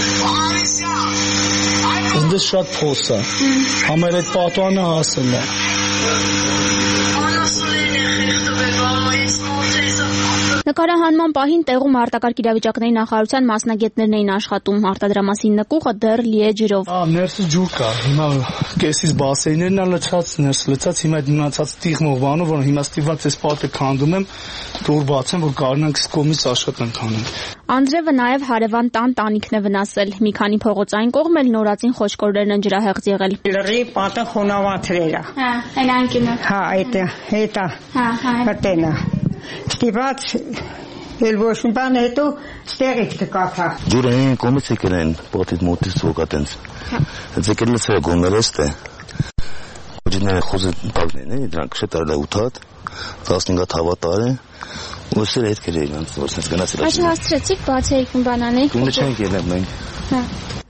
Դες շատ փոս է։ Համեր այդ պատուանը հասել է։ Նկարահանման պահին տեղում արտակարգ իրավիճակների նախարարության մասնագետներն էին աշխատում, արտադրամասի նկուղը դեռ լի է ջրով։ Ներսը ջուր կա, հիմա կեսից բասեյներն է լցած, ներս լցած, հիմա այդ մնացած տիղմով բանը, որ հիմա ստիված այս պատը քանդում եմ, դուր բացեմ, որ կարողանանք սկոմից աշխատանք անենք։ Անձրևը նաև հարևան տան տանիքն է վնասել, մի քանի փողոցային կողմ էլ նորածին խոչկորներն են ջրահեղձ եղել։ Լրի պատը խոնավացրել է։ Հա, այն անկյունը։ Հա, հետա։ Հտենա։ Ստիված էլ ոչ մի բան հետո ստեղից կկաթա։ Ջուրը այն կողմից եկել են, պատից մոտից ոգատենց։ Եկել է գոմերեստ է։ Ջիները խոզը տակներն են, դրանք շատ արել է 8 հատ, 15 հավատար է։ Ոսեր հետ կերել անց որ sense գնացել։ Այս հասցրեցիք բացեիք բանանի։ Դու չենք ելել մենք։ Հա։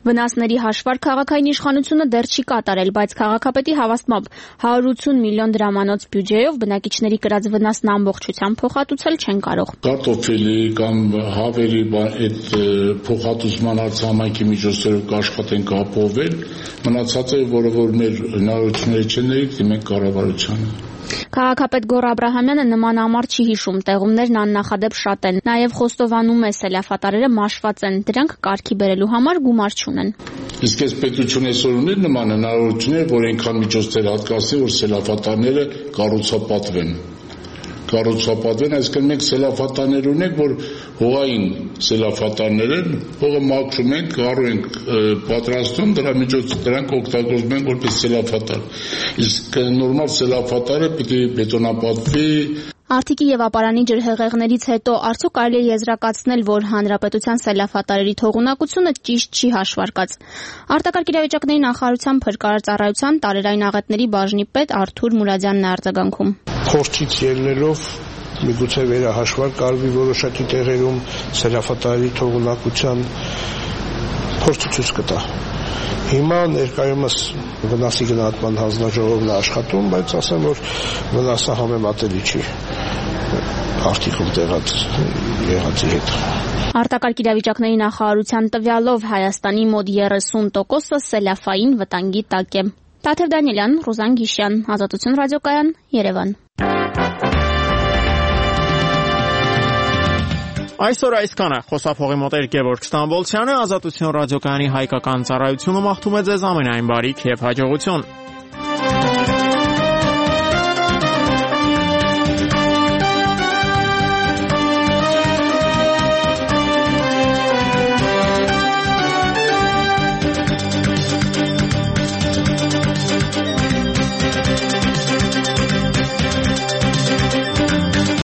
Վնասների հաշվարկ քաղաքային իշխանությունը դեռ չի կատարել, բայց քաղաքապետի հավաստմամբ 180 միլիոն դրամանոց բյուջեով բնակիչների կրած վնասն ամբողջությամբ փոխհատուցել չեն կարող։ Կարտոֆիլի կամ հավերի այդ փոխհատուցման համայնքի միջոցներով կաշխատենք ապահովել, մնացածը, որը որ մեր հնարավորությունները չեն դիմենք կառավարությանը։ Քաղաքապետ Գոռ Աբրահամյանը նման համար չի հիշում, տեղումներն աննախադեպ շատ են։ Նաև խոստովանում է, սելավատարերը մաշված են, դրանք կարգի բերելու համար գումար չունեն։ Իսկ այս պետությունը այսօր ունի նման հնարավորություններ, որ այնքան միջոցներ հատկացնի, որ սելավատարները կառուցապատվեն, այսինքն մենք սելավատարներ ունենք, որ հողային սելավատարներ են, հողը մաքրում ենք, գարու ենք պատրաստում, դրա միջոցով դրանք օգտագործում են որպես սելավատար։ Իսկ նորմալ սելավատարը պիտի բետոնապատվի։ Արտիկի եւ ապարանի ջրհեղեղներից հետո արդյոք կարելի է եզրակացնել, որ հանրապետության սելավատարերի թողունակությունը ճիշտ չի հաշվարկած։ Արտակարգ իրավիճակների նախարարության փրկարարծառայության տարերային աղետների բաժնի պետ Արթուր Մուրադյանն է արձագանքում։ Փորձից ելնելով միգուցե վերահաշվարկ կարվի որոշակի տեղերում սելավատարերի թողունակության փորձը ցույց կտա։ Հիմա ներկայումս վնասի գնահատման հանձնաժողովն է աշխատում, բայց ասեմ, որ վնասը համեմատելի չի արտիկում տեղած եղածի հետ։ Արտակարգ իրավիճակների նախարարության տվյալով Հայաստանի մոտ 30%-ը սելավային վտանգի տակ է։ Տաթև Դանիելյան, Ռուզան Գիշյան, Ազատություն ռադիոկայան, Երևան։ Այսօր այսքանը խոսափողի մոտ Գևորգ Ստամբոլցյանը, Ազատություն ռադիոկայանի հայկական ծառայությունը մաղթում է ձեզ ամենայն բարիք եւ հաջողություն։